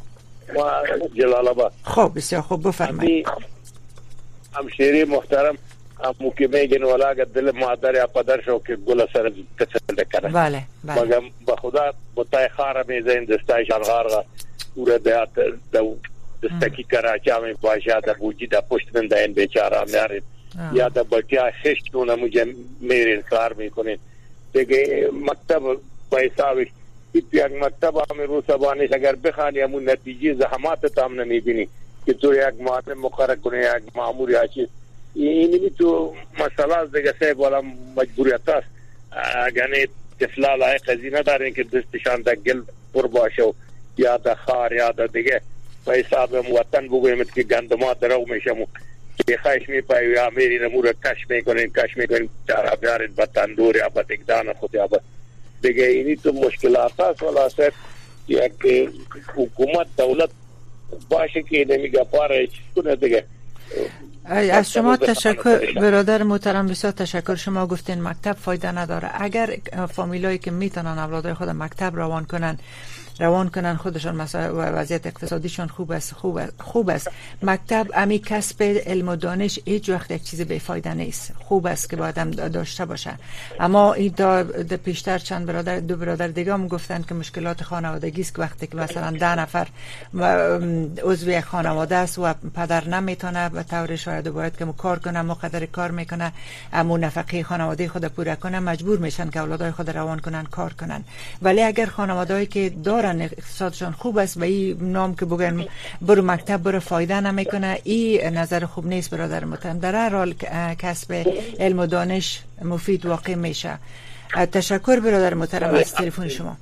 جلال آباد. خب بسیار خوب بفرمایید. همشیری محترم امو که میگن ولا دل مادر یا پدر شو که گل سر کسل کنه. بله بله. مگم با خدا بتای خار میزین دستای شلغار پورا دیات دستکی کراچا می باشه دا بوجی دا پشت من دین بیچاره میارید یا دا بچیا خشتونه مجه میرین کار میکنین دیگه مکتب پیساوی یک مکتب همه رو سبانش اگر بخوانی همون نتیجه زحمات تام نمیبینی که تو یک معلم مقرر کنی یک مامور یا چیز اینی تو مسئله از دیگه سه بالا مجبوریت است. اگر طفلا لایق خزینه دارین که دستشان دا گل پر باشه یا دا خار یا دا دیگه پیسا به وطن بگویم که گندمات درو میشم که خواهش میپایی یا میرین امور کش میکنین چرا بیارین با تندور یا با تکدان خود یا با دیگه اینی تو مشکلات هست ولی صرف یک حکومت دولت باشه که نمیگه پاره کنه دیگه. از شما تشکر برادر محترم، بسیار تشکر. شما گفتین مکتب فایده نداره. اگر فامیلایی که میتونن اولادای خود مکتب روان کنن خودشان مثلا وضعیت اقتصادیشان خوب است مکتب امی کسب علم و دانش هیچ وقت یک چیز بیفایده نیست. خوب است که باید هم داشته باشه. اما این در پیشتر دو برادر دیگه هم گفتن که مشکلات خانوادگی است که وقتی که مثلا 10 نفر عضو یک خانواده است و پدر نمیتونه به طور شاید باید که کار کنه، مقدر کار میکنه، اما نفقه خانواده خود پوره کنه، مجبور میشن که اولادای خود روان کنن کار کنن. ولی اگر خانواده‌ای که دارن اقتصادشان خوب است و این نام که بگن برو مکتب برو فایده نمیکنه، این نظر خوب نیست برادر محترم. در هر حال کسب علم و دانش مفید واقع میشه. تشکر برادر محترم از تلفن شما.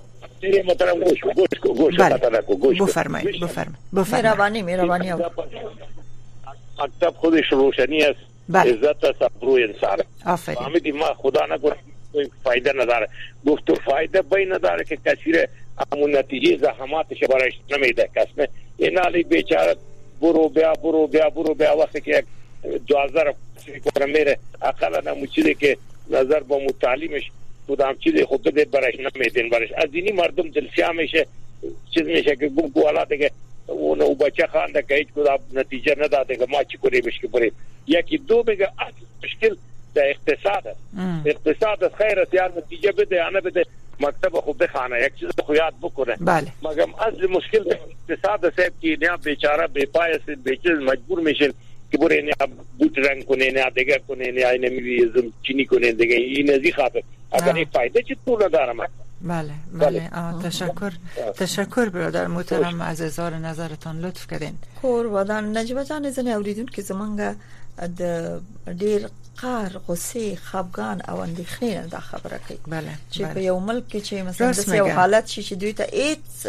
گوش بفرمایید. مهربانی مکتب خودش روشنی است، عزت است، ابرو انسان. آفرین. ما خدا نکنه فایده نداره. گفت تو فایده بی نداره که کثیر همون نتیجه زحماتش برایش نمیده کس. این علی بیچاره برو بیا وقتی که 12 کنه میره اقلا نمو چیزی که نظر با متعلیمش کدام چیزی خود بده برایش نمیدین. برایش از اینی مردم دلسیا میشه، چیز میشه که گو حالا دیگه اونو بچه خانده که هیچ کدام نتیجه نداده که ما چی کنیمش که بریم. یکی دو بگه مشکل در اقتصاد است. اقتصاد است، خیر است یار نتیجه بده یا نبده مکتب خود بخانه یک چیز خو یاد بکنه. بله. مگم اصل مشکل اقتصاد است که نه بیچاره بے پای است، بیچاره مجبور میشن که برن یا بوت رنگ کنه نه دیگه کنه نه نمیویزم چینی کنه دیگه. این ازی خاطر اگر این فایده چی تو نداره. بله. تشکر برادر محترم از اظهار نظرتان، لطف کردین. قربان نجیبه جان زنه اوریدون که زمونږ د ډیر قهر، غصه، خفګان او اندېښنې دا خبره کوي. بله. چې په یو ملک کې چې مثلا د یو حالت شي چې دوی ته هیڅ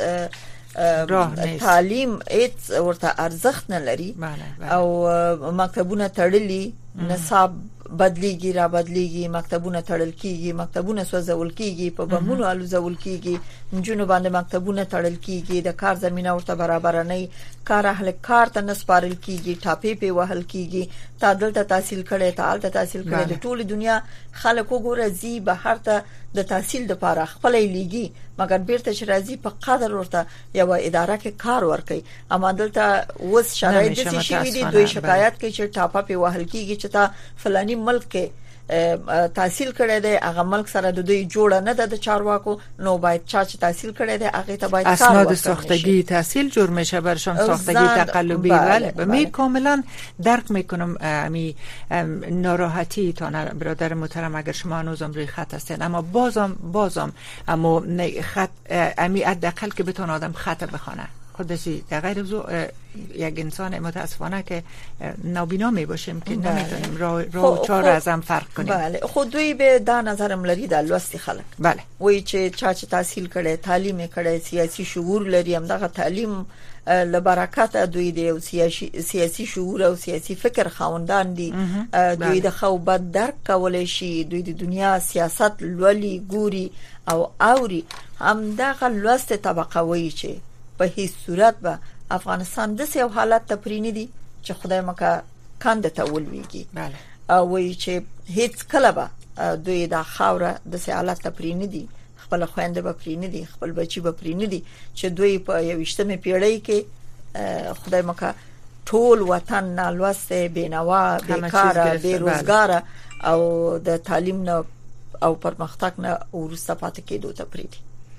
تعلیم هیڅ ورته ارزښت نه لري او مکتبونه تړلي، نصاب بدلیږي را بدلیږي، مکتبونه تړل کیږي، مکتبونه سوځول کیږي، په بمونو الوزول کیږي، نجونو باندې مکتبونه تړل کیږي، د کار زمينه ورته برابر نه، کار اهل کار ته نسپارل کیږي، ټاپې په وهل کیږي. تا دلته تحصیل کړي، تا الته تحصیل کړي. د ټول دنیا خلکو ګوره زی بهر ته د تحصیل د پاره خپل لیږي، مګر بیرته چې راځي په قدر ورته یو اداره کې کار ورکي. اما دلته وس شرایط دي چې وی دوی شکایت کوي چې ټاپه په وهل کیږي چې تا فلاني ملک کې تحصیل کړی دی، هغه ملک سره د دوی جوړه نه ده د چارواکو، نو باید چې تحصیل کړی دی هغه ته باید اسناد ساختگی تحصیل جور میشه برشان، ساختگی تقلبی. بله می کاملا درک میکنم امی ناراحتی تا برادر محترم اگر شما هنوزم روی خط هستین. اما بازم اما خط امی حداقل که بتونه آدم خط بخونه خودشی. در غیر از یک انسان متاسفانه که نابینا می باشیم که نمیتونیم راه چهار از هم فرق کنیم. بله. خودوی به دا نظرم لري د لوستي خلک. بله. وای چې چا تحصیل کړي، تعلیم کړي، سیاسي شعور لري، هم دغه تعلیم لبرکات دوی د سیاسي شعور او سیاسي فکر خاوندان دي. دوی د خو بد درک کولای شي، دوی د دنیا سیاست لولي ګوري او اوري. هم دغه لوسته طبقه وای چې په هیڅ صورت به افغانستان د سیو حالت ته پرینې دي چې خدای مکه کاند ته ولويږي. بله. او وی چې هیڅ کله به دوی د خاوره د سیو حالت ته پرینې دي، خپل خويندې به پرینې دي، خپل بچي به پرینې دي چې دوی په 21مه پیړۍ کې خدای مکه ټول وطن نالوسته بینوا بیکاره بیروزګاره او د تعلیم نه او پرمختګ نه ورسته پاتې کېدو ته پریدي.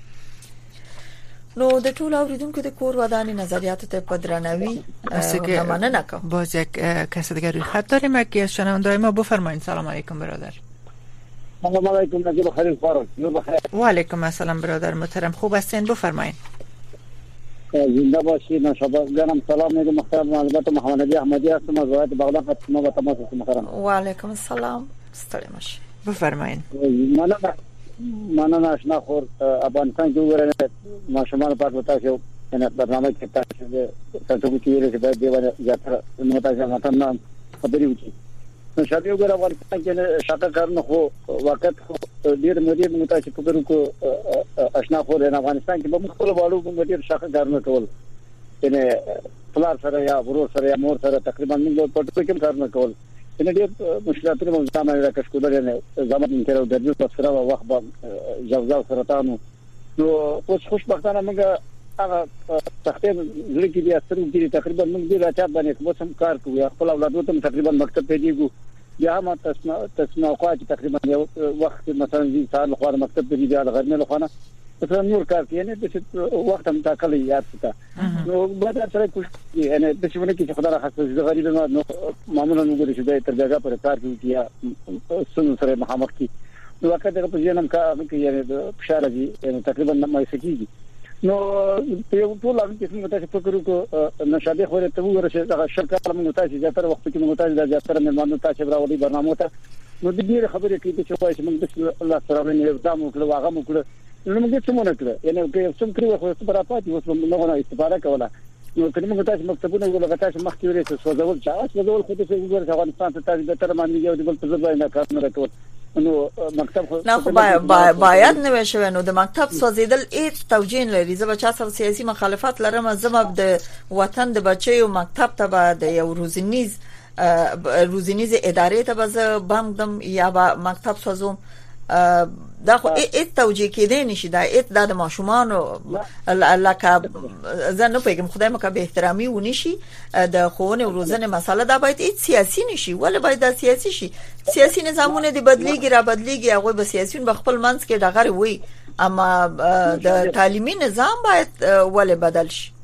نو د ټول اوریدونکو د کور ودانی نظریات ته پدرنوی مننه کوم. باز یک کس دیگه روی خط داریم، یکی از شنونده‌های ما. بفرمایید. سلام علیکم برادر. سلام علیکم نجیب خلیل فاروق. و علیکم السلام برادر محترم، خوب هستین؟ بفرمایید. زنده باشید. نشابه گرم سلام میگم محترم البته محمد نبی احمدی هستم از ولایت بغلان. شما با تماس محترم. و علیکم السلام. ستړي مشه. بفرمایید. مننه آشنا خور افغانستان کې وګورئ ماشومان پات وتا شو ان برنامه کې تاسو ته چې ویل چې باید دیوانه زیاتره متاسفه متن خبرې وکړي. نو شاده وګورئ افغانستان کې شاته کارونه خو وخت ډیر مدیر متاسفه فکر کو آشنا خور ان افغانستان کې به مختلف والو کوم ډیر شاته کارونه کول ان پلار سره یا ورور سره یا مور سره تقریبا موږ په ټول کې کارونه کول. ان ډیر مشکلاتونه مو زمانه راکښ کولای نه زمانه کې راو درځو تاسو راو وخت به جوزاو سرطانو. نو اوس خوشبختانه موږ هغه تخته زړه کې بیا سترګې کې تقریبا موږ دې راځه باندې کوم څه کار کوو. خپل اولادو ته تقریبا مکتب ته دیګو بیا ما تسمع اوقات تقریبا یو وخت مثلا زی سال خو مکتب ته دی غرمه له خانه مثلا نور کار کوي نه د وخت هم تاکل یاد ته. نو بعد سره کوم یعنی د شونه کې خدای راخصه د غریب نو معمولا موږ د شوی تر ځای پر کار کوي یا سن سره مخامخ کی. نو وخت د په ځینم کا یعنی د فشار دي تقریبا نه مې نو په ټول هغه کې څنګه تاسو فکر وکړو نشابه خو ته ورشه دا شرکت موږ تاسو زیاتره وخت کې موږ تاسو زیاتره مېلمانو تاسو راوړي برنامه ته. نو د دې خبرې کې چې وایي موږ د الله سره نه اقدام وکړو هغه موږ نو موږ څه مونږ کړو یعنی که څوم کړو خو په راپاتې اوس موږ نه استفاده کوله. نو کله موږ تاسو مکتبونه وګورئ تاسو مخکې ورته سوځول چې سوځول خو ته وګورئ افغانستان ته تاسو د تر باندې یو د بل په ځای نه کار نه کوي. نو مکتب خو نه باید نه شوی. نو د مکتب سوځیدل هیڅ توجیه لري. زه به چا سره سیاسي مخالفت لرم، زما د وطن د بچیو مکتب ته به د یو روزنیز ادارې ته به بندم یا به مکتب سوځوم. دا خو هیڅ توجیه کېدای نشي. دا هیڅ د ماشومانو لکه زه نه پیګم خدای مکه به احترامي ونشي. د خوونه او روزنه مسله دا باید هیڅ سیاسي نشي. ولې باید دا سیاسي شي؟ سیاسي نظامونه د بدلیږي را بدلیږي هغه به سیاسيون په خپل منځ کې دغه وي، اما د تعلیمي نظام باید ولې بدل شي؟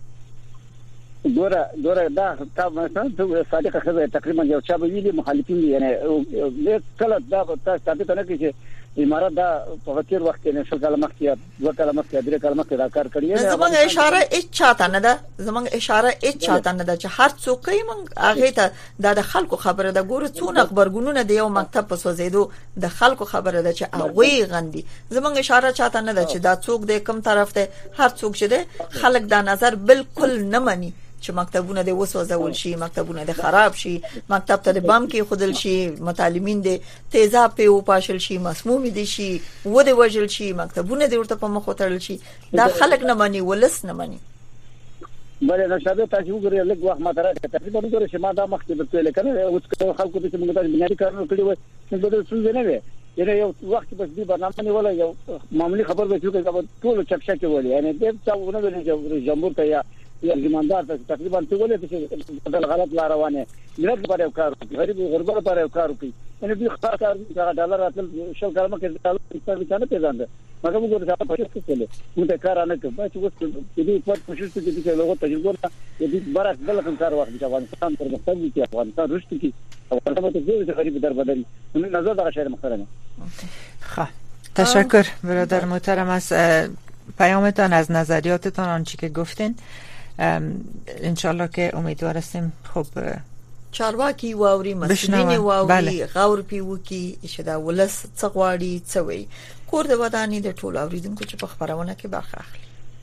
دوره دا مثلا ته صادقه خبره تقریبا یو چا به ویلي مخالفین دي یعنی کله دا تاسو ثابت نه کیږي امارات دا په تیر وخت کې نشو کلمه مخکې 2 کلمه مخکې 3 کلمه مخکې دا کار کړی. زمونږ اشاره هیڅ چاته نه ده. زمونږ اشاره هیڅ چاته نه ده چې هر څوک یې مونږ هغه ته د خلکو خبره ده. ګوره څونه خبرګونونه دی یو مکتب په سوځیدو د خلکو خبره ده چې هغه غندي. زمونږ اشاره چاته نه ده چې دا څوک د کوم طرف ته. هر څوک چې ده خلک دا نظر بالکل نه مني چې مکتبونه د وسوځول شي، مکتبونه د خراب شي، مکتب ته د بم کې خودل شي، متعلمین د تیزاب په وپاشل شي، مسموم دي شي، و د وجل شي، مکتبونه د ورته په مخ وترل شي. دا خلک نه مني، ولس نه مني. بلې نشابه تاسو وګورئ لږ وخت ما درته تقریبا وګورئ چې ما دا مخکې د تل کنه اوس خلکو ته موږ تاسو بنیادی کارونه کړی و چې بدل څه نه وي. یعنی یو وخت بس دې برنامه نه ولا یو معمولی خبر به چې ټول چکشا کې ولې یعنی دې څاونه ولې جمهور ته یا ایماندار ته تقریبا ته ولې چې بدل غلط لار روانه ملت پر یو کار کوي، غریب غربت پر یو کار کوي. یعنی دې خطر کار ډالر راتل شل کلمه کې ډالر په څه نه پیژاند مګر موږ ورته په څه کې موږ کار نه کوو چې اوس دې په کوشش کې چې لوګو تجربه دې برعکس بل کوم کار وخت چې افغانستان پر مختلف کې افغانستان رښت کې افغانستان ته زیات غریب در بدري نظر دغه شهر محترمه. خب تشکر برادر محترم از پیامتان، از نظریاتتان، آنچه که گفتین. انشالله که امیدوار هستیم خب چارواکي واوري، مسؤلین واوري، غور پیوکي چې دا ولس څغواړي څوي. کور د ودانې د ټول اوریدونکو چې په خبرونه کې برخه اخلي.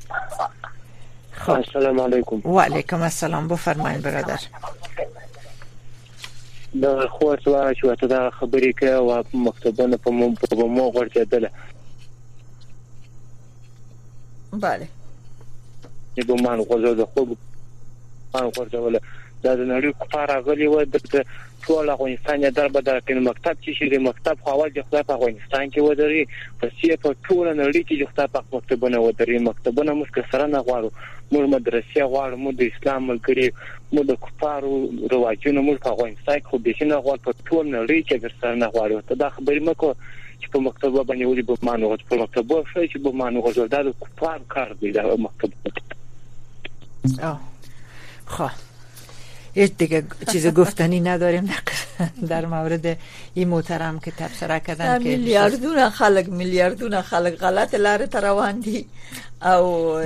السلام علیکم. و علیکم السلام. بفرمایئ برادر. دا خو څه چې ته دا خبرې کوي او مکتبونه په مو ورته بله یو مان غوځو د خوب مان ورته ولا دا د نړۍ کفاره غلي و د ټول افغانستان در بدر کې مکتب چې شي د مکتب خپل د خپل افغانستان کې ودري په سی په ټول نړۍ کې د خپل مکتبونه ودري. مکتبونه مسکه سره نه غواړو موږ مدرسې غواړو، موږ د اسلام ملګری، موږ د کفارو رواجونو موږ په افغانستان کې خو به نه غواړو، په ټول نړۍ کې درسره نه غواړو. ته دا خبرې مکو چې په مکتبه باندې ولې به مانو په مکتبه شوی چې به مانو غوړ د کفار کار دی دا مکتبه. خب هیچ دیگه چیز گفتنی نداریم در مورد این محترم که تبصره کردن که میلیاردون خلق غلط لاره روان دي او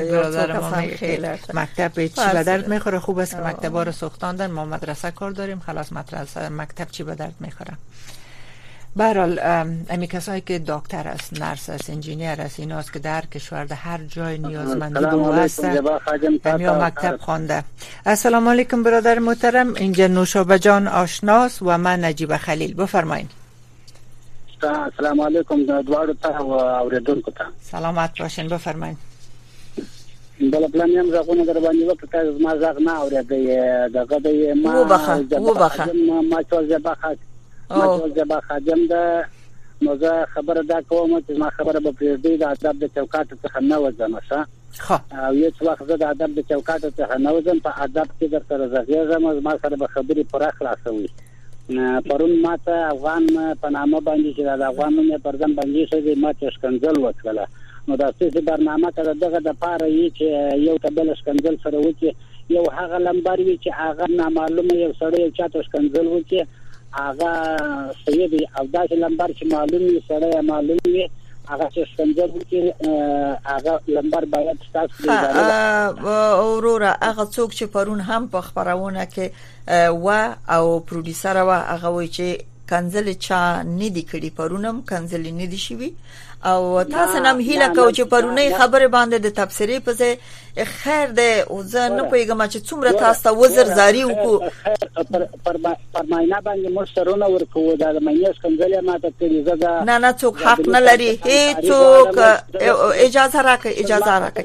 مکتب چی به درد میخوره. خوب است که مکتبا رو سوختاندن. ما مدرسه کار داریم، خلاص مدرسه مکتب چی به درد میخوره. به هر حال امی کسایی که دکتر است، نرس است، انجینیر است، ایناست که در کشور در هر جای نیازمندی به هست یا مکتب خوانده. السلام علیکم برادر محترم، اینجا نوشابه جان آشناس و من نجیب خلیل، بفرمایید. السلام علیکم دوارو ته او اوریدونکو ته سلامت باشین، بفرمایید. بل پلان یم زغونه در باندې وکړه تاسو ما زغ نه اورېدې دغه د ما ما خادم ده نو زه خبره دا کوم چې ما خبره به پرېږدي د ادب د چوکاټ څخه نه وځم ښه او یو څه وخت زه د ادب د چوکاټ څخه نه وځم په ادب کې در سره زغېږم ما سره به خبرې پوره خلاصوي. پرون ما ته افغان په نامه باندې چې د افغان نوم یې پر ځان باندې شوی ما ته ښکنځل وکړله. نو دا څه برنامه ته دغه د پاره یې چې یو ته بل ښکنځل سره وکړي، یو هغه لمبر وي چې هغه نامعلومه یو سړی یو چاته ښکنځل وکړي هغه سید او داسې لمبر چې معلوم وي سړی معلوم وي هغه چې ښکنځل وکړي هغه لمبر باید تاسو اورورا هغه څوک چې پرون هم په خبرونه کې و او پروډوسر و هغه وایي چې کنځل چا نه دی کړي، پرونم کنځل نه دی شوی او تاسو نم هیله کو چې پرونی خبره باندې د تفسیری په ځای خیر ده او زه نه پوهیږم چې څومره تاسو ته وزر زاری وکړو فرماینا باندې مشترونه ورکو دا مېنیس کنځل ماته کړي زګه نه څوک حق نه لري، هیڅوک اجازه راکړي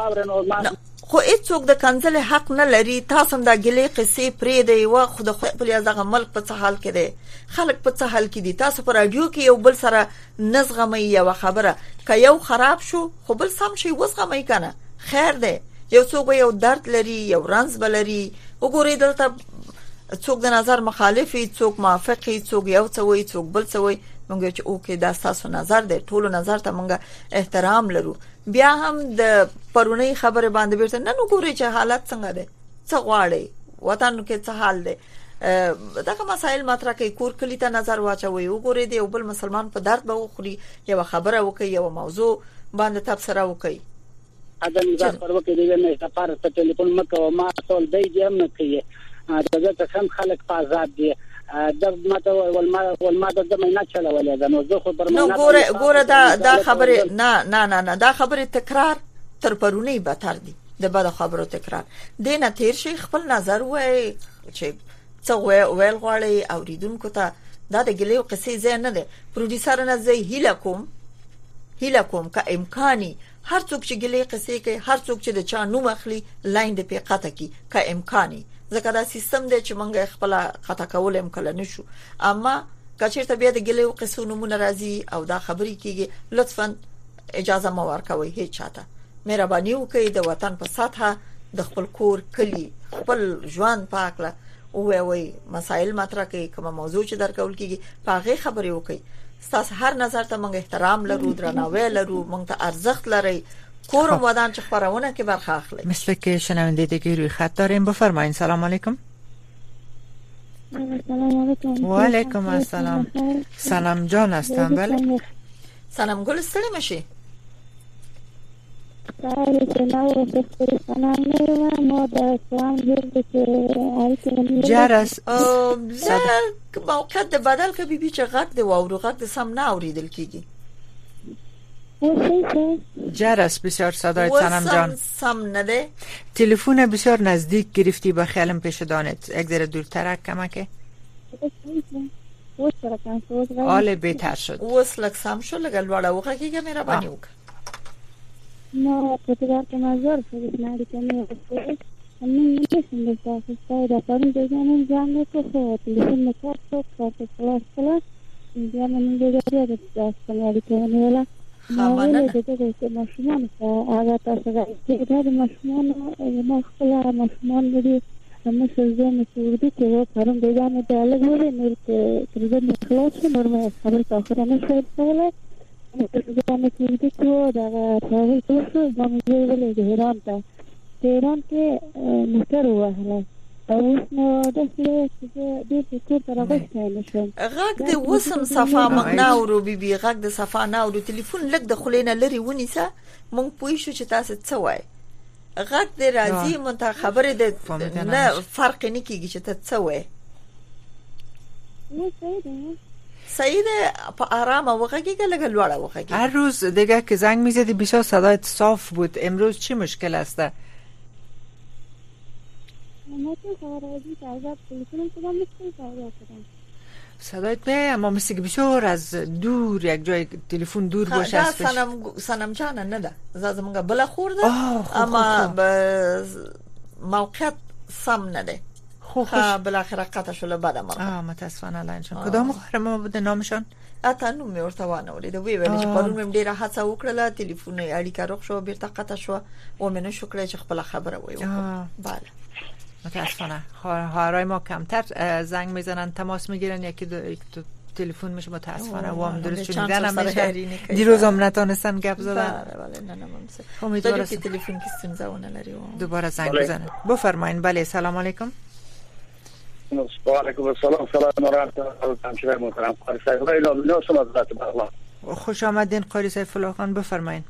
خو هیڅوک د کنځل حق نه لري. تاسو هم دا ګلې قصې پرې دی و خو خپل ځای ملک په څه حال کې دی، خلک په څه حال کې دي. تاسو په رادیو کې یو بل سره نزغمي یو خبره که یو خراب شو خو بل سم شي وزغمي کنه خیر دی. یو څوک یو درد لري، یو رنځ بلري، وګورئ دلته څوک د نظر مخالفي، څوک موافقي، څوک یو څه وایي، څوک بل څه وایي. مونږ چې اوکې دا تاسو نظر دی، ټولو نظر ته مونږ احترام لرو. بیا هم د پرونی خبره باندې بیرته نن وګورئ چې حالت څنګه دی، څه غواړي، وطن کې څه حال دی. دغه مسائل مطرح کوي، کور کلی ته نظر واچوي، وګورئ د یو بل مسلمان په درد به وخوري، یو خبره وکي، یو موضوع باندې تبصره وکي. ادم ځا پر وکي دی نه سفر ته ټلیفون مکو ما ټول دی هم نه کوي. دغه څنګه خلک په آزاد دي د ماته ولما د مینه چلولې ده. نو زه خو برمنه ګوره دا خبره نه دا خبره تکرار تر پرونی به تر دي د بد خبرو تکرار دینه تیر شي خپل نظر وای چې څه ویل غواړي اوریدونکو ته دا د ګلیو قصې زه نه ده. پروډوسر نه زه هیله کوم که امکاني هر څوک چې ګلې قصې کوي، هر څوک چې د چا نوم اخلي لاین د پیقاته کی که امکاني، ځکه دا سیستم دی چې مونږه خپل خطا کول امکان نشو. اما کچېرته بیا د ګلې قصو نمونه راځي او دا خبري کیږي، لطفا اجازه مو ورکوي هیڅ چاته. مهرباني وکړئ د وطن په سطحه د خپل کور کلی خپل ژوند پاکله وای مسائل مطرح کوي، کوم موضوع چې درکول کیږي پاغه خبري وکړئ. تاسو هر نظر ته مونږ احترام لرو، درناوی لرو، مونږ ته ارزښت لري. کورم ودان چې خبرونه کې برخه اخلي. مثل که شنونده دیگه روی خط داریم، بفرمایید. سلام علیکم. سلام علیکم. و علیکم السلام. سلام جان هستم. بله سلام گل ستړي مشي. جرس موقع د بدل کې بي چې غږ دی او غږ د سم نه اوریدل کیږي. جرس بسیار صدای سنم جان سم نده. تلفن بسیار نزدیک گرفتی، با خیالم پیش دانت یک ذره دورتر کمکه. حال بهتر شد. وصلک سم شد لگل وڑا وقا کی که میرا بانی وقا ما پتیدار که مزار شدید ناری که میرسید همین نمیشن بسا خستای دا پرون دیگانم جانه که خود تلفن نکرد شد کارت کلاس بیا من دیگه دست کنیالی که میولا. مننه د ماشومان هغه تاسو راځي د ماشومان ما خپل ماشومان لري مثل زموږ سعودي کې پرون د ځان د لګولې نور تر دې خلاص نور مې خبر تاخير نه شوی ولا د ځان سعودي کې دا راوي تاسو باندې ویلې د ایران کې موټر وهله اوس نو د دې څه تر راغښتای نشم غږ د وسم صفا مغناورو بیبي غږ د صفا ناورو ټلیفون لګ د خلینه لري ونیسه مونږ پوي شو چې تاسو څه وای غږ د راځي مونږ خبره د نه فرق نه کیږي چې ته څه وای سعیده په آرام وغږیږه لګ لوړه وغږیږه هر روز دیگه که زنگ میزدی بسیار صدایت صاف بود امروز چی مشکل است؟ صدایت به اما مثل که بسیار از دور یک جای تلفن دور باشه است سنم جانه نه ده زازمونگا بلا خورده اما به موقعیت سم نده بالاخره قطع شده بعد مرده متاسفانه لانشان کدام خواهر ما بوده نامشان؟ اتا نوم می ورتوانه ولیده وی ویلی چې پرون مې ډیره هڅه وکړله ټلیفون اړیکه روغ شو بیرته قطع شو و مې نشو کړی چې خپل خبره وي بله متاسفانه خواهرای ما کمتر زنگ میزنن تماس میگیرن یکی دو تلفن میشه متاسفانه و هم درست شنیدن نمیشه دیروز هم نتونستن گپ زدن بله نه امیدوارم که تلفن کی استمزاونه لري دوباره زنگ بزنن بفرمایید بله سلام علیکم و علیکم السلام و رحمت الله همشهری محترم قاری سیف الله سلامت بخلا خوش آمدین قاری سیف الله خان بفرمایید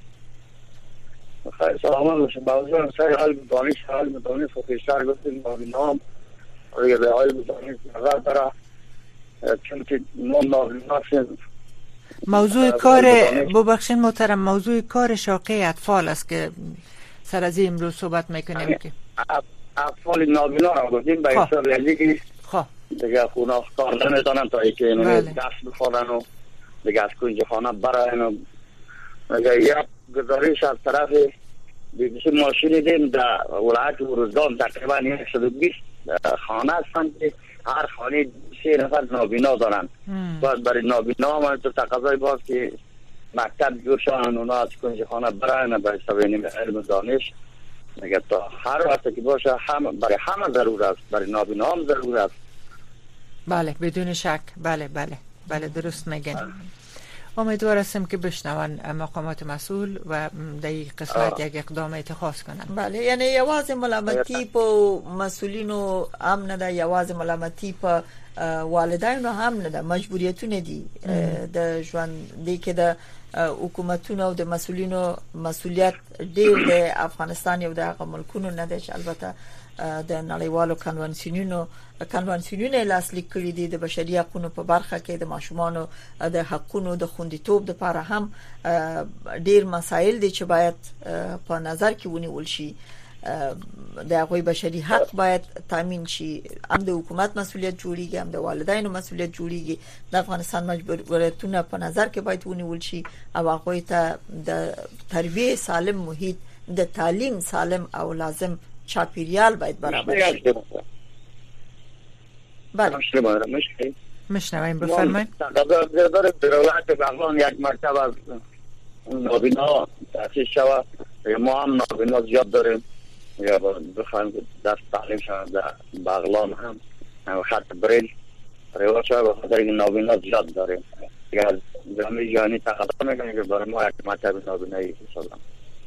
خیر سلام علیکم باوجود سعی حال دانش و فشار گفتیم با نام روی به حال دانش نظر داره چون که نام موضوع کار ببخشید محترم موضوع کار شاقه اطفال است که سر از امروز صحبت میکنیم که اطفال نابینا را گفتیم به حساب لیگی دیگه خونه کار نمیتونن تا اینکه دست بخورن و دیگه از کنج خانه براین و دیگه یک گزارش از طرف بیشتر ماشینی دیم در ولایت روزگان تقریبا 120 خانه هستن که هر خانه 3 نفر نابینا دارن باید برای نابینا هم تو تقاضای باز که مکتب جور شدن اونا از کنج خانه براین به حساب علم دانش میگه تا هر وقت که باشه هم برای همه ضرور است برای نابینا هم ضرور است بله بدون شک بله درست میگن امیدوار هستم که بشنون مقامات مسئول و در این قسمت یک اقدام اتخاذ کنن بله یعنی یواز ملامتی په مسئولینو هم نه ده یواز ملامتی په والدینو هم نه ده مجبوریتونه دي د ژوند دی کې د حکومتونو او د مسئولینو مسؤلیت ډیر د افغانستان یو د ملکونو نه ده چې البته د نړیوالو کنوانسیونونو لاسلیک کړي دي د بشري حقوقو په برخه کې د ماشومانو د حقوقو د خوندیتوب لپاره هم ډیر مسایل دي چې باید په نظر کې ونیول شي د هغوی بشري حق باید تامین شي هم د حکومت مسؤلیت جوړیږي هم د والدینو مسؤلیت جوړیږي د افغانستان مجبوریتونه په نظر کې باید ونیول شي او هغوی ته د تربیه سالم محیط د تعلیم سالم او لازم چاپیریال باید برابر شي بله مشنویم بفرمایید در ولایت بغلان یک مرتبه از نابینا تأسیس شود ما هم نابینا زیاد داریم یا بخواهیم دست تعلیم شود در بغلان هم خط بریل رواج شود بخاطر این نابینا زیاد داریم دیگه از جامعه جهانی تقاضا میکنیم که برای ما یک مکتب نابینایی سازم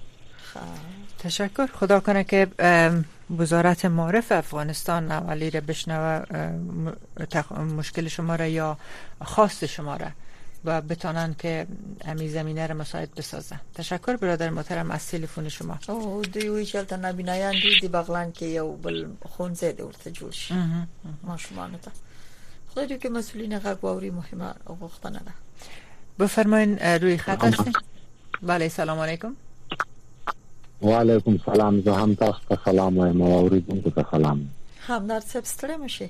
تشکر خدا کنه که وزارت معارف افغانستان اولی را بشنوه مشکل شما را یا خواست شما را و بتانن که امی زمینه را مساعد بسازن. تشکر برادر محترم از تلفن شما. او دوی چلته نبینایان دی بغلان کې یو بل خونځه د ورته جوړ شي ماشومان ته خدای دې کې مسئولین غږ واوري مهمه غوښتنه ده. بفرمایین روی خط هستین. بله سلام علیکم. و علیکم سلام زه هم تاسو ته سلام وایم او اوریدونکو ته سلام. همدرد صاحب ستړی مشه.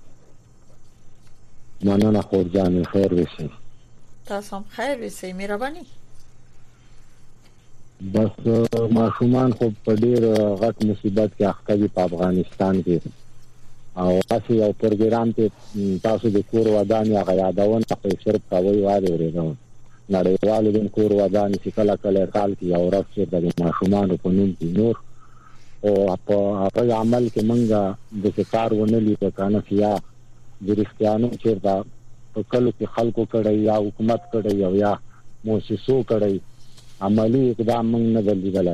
مننه خور جان خیر وشي. تاسو هم خیر وشي مهرباني. بس ماشومان خو په ډیر غټ مصیبت کې اخته دي په افغانستان کې او تاسو یو پروګرام ته تاسو د کور ودانۍ غیادونه په صرف کوي واره ورېږم نړیوالو د کور ودانې چې کله کله کال کې او راځي د ماشومان په نوم کې نور او په عمل کې منګه د کار ونه لیکه کنه یا د رښتیانو چې دا په کلو کې خلکو کړی یا حکومت کړی او یا موسسو کړی عملی اقدام موږ نه دلیدل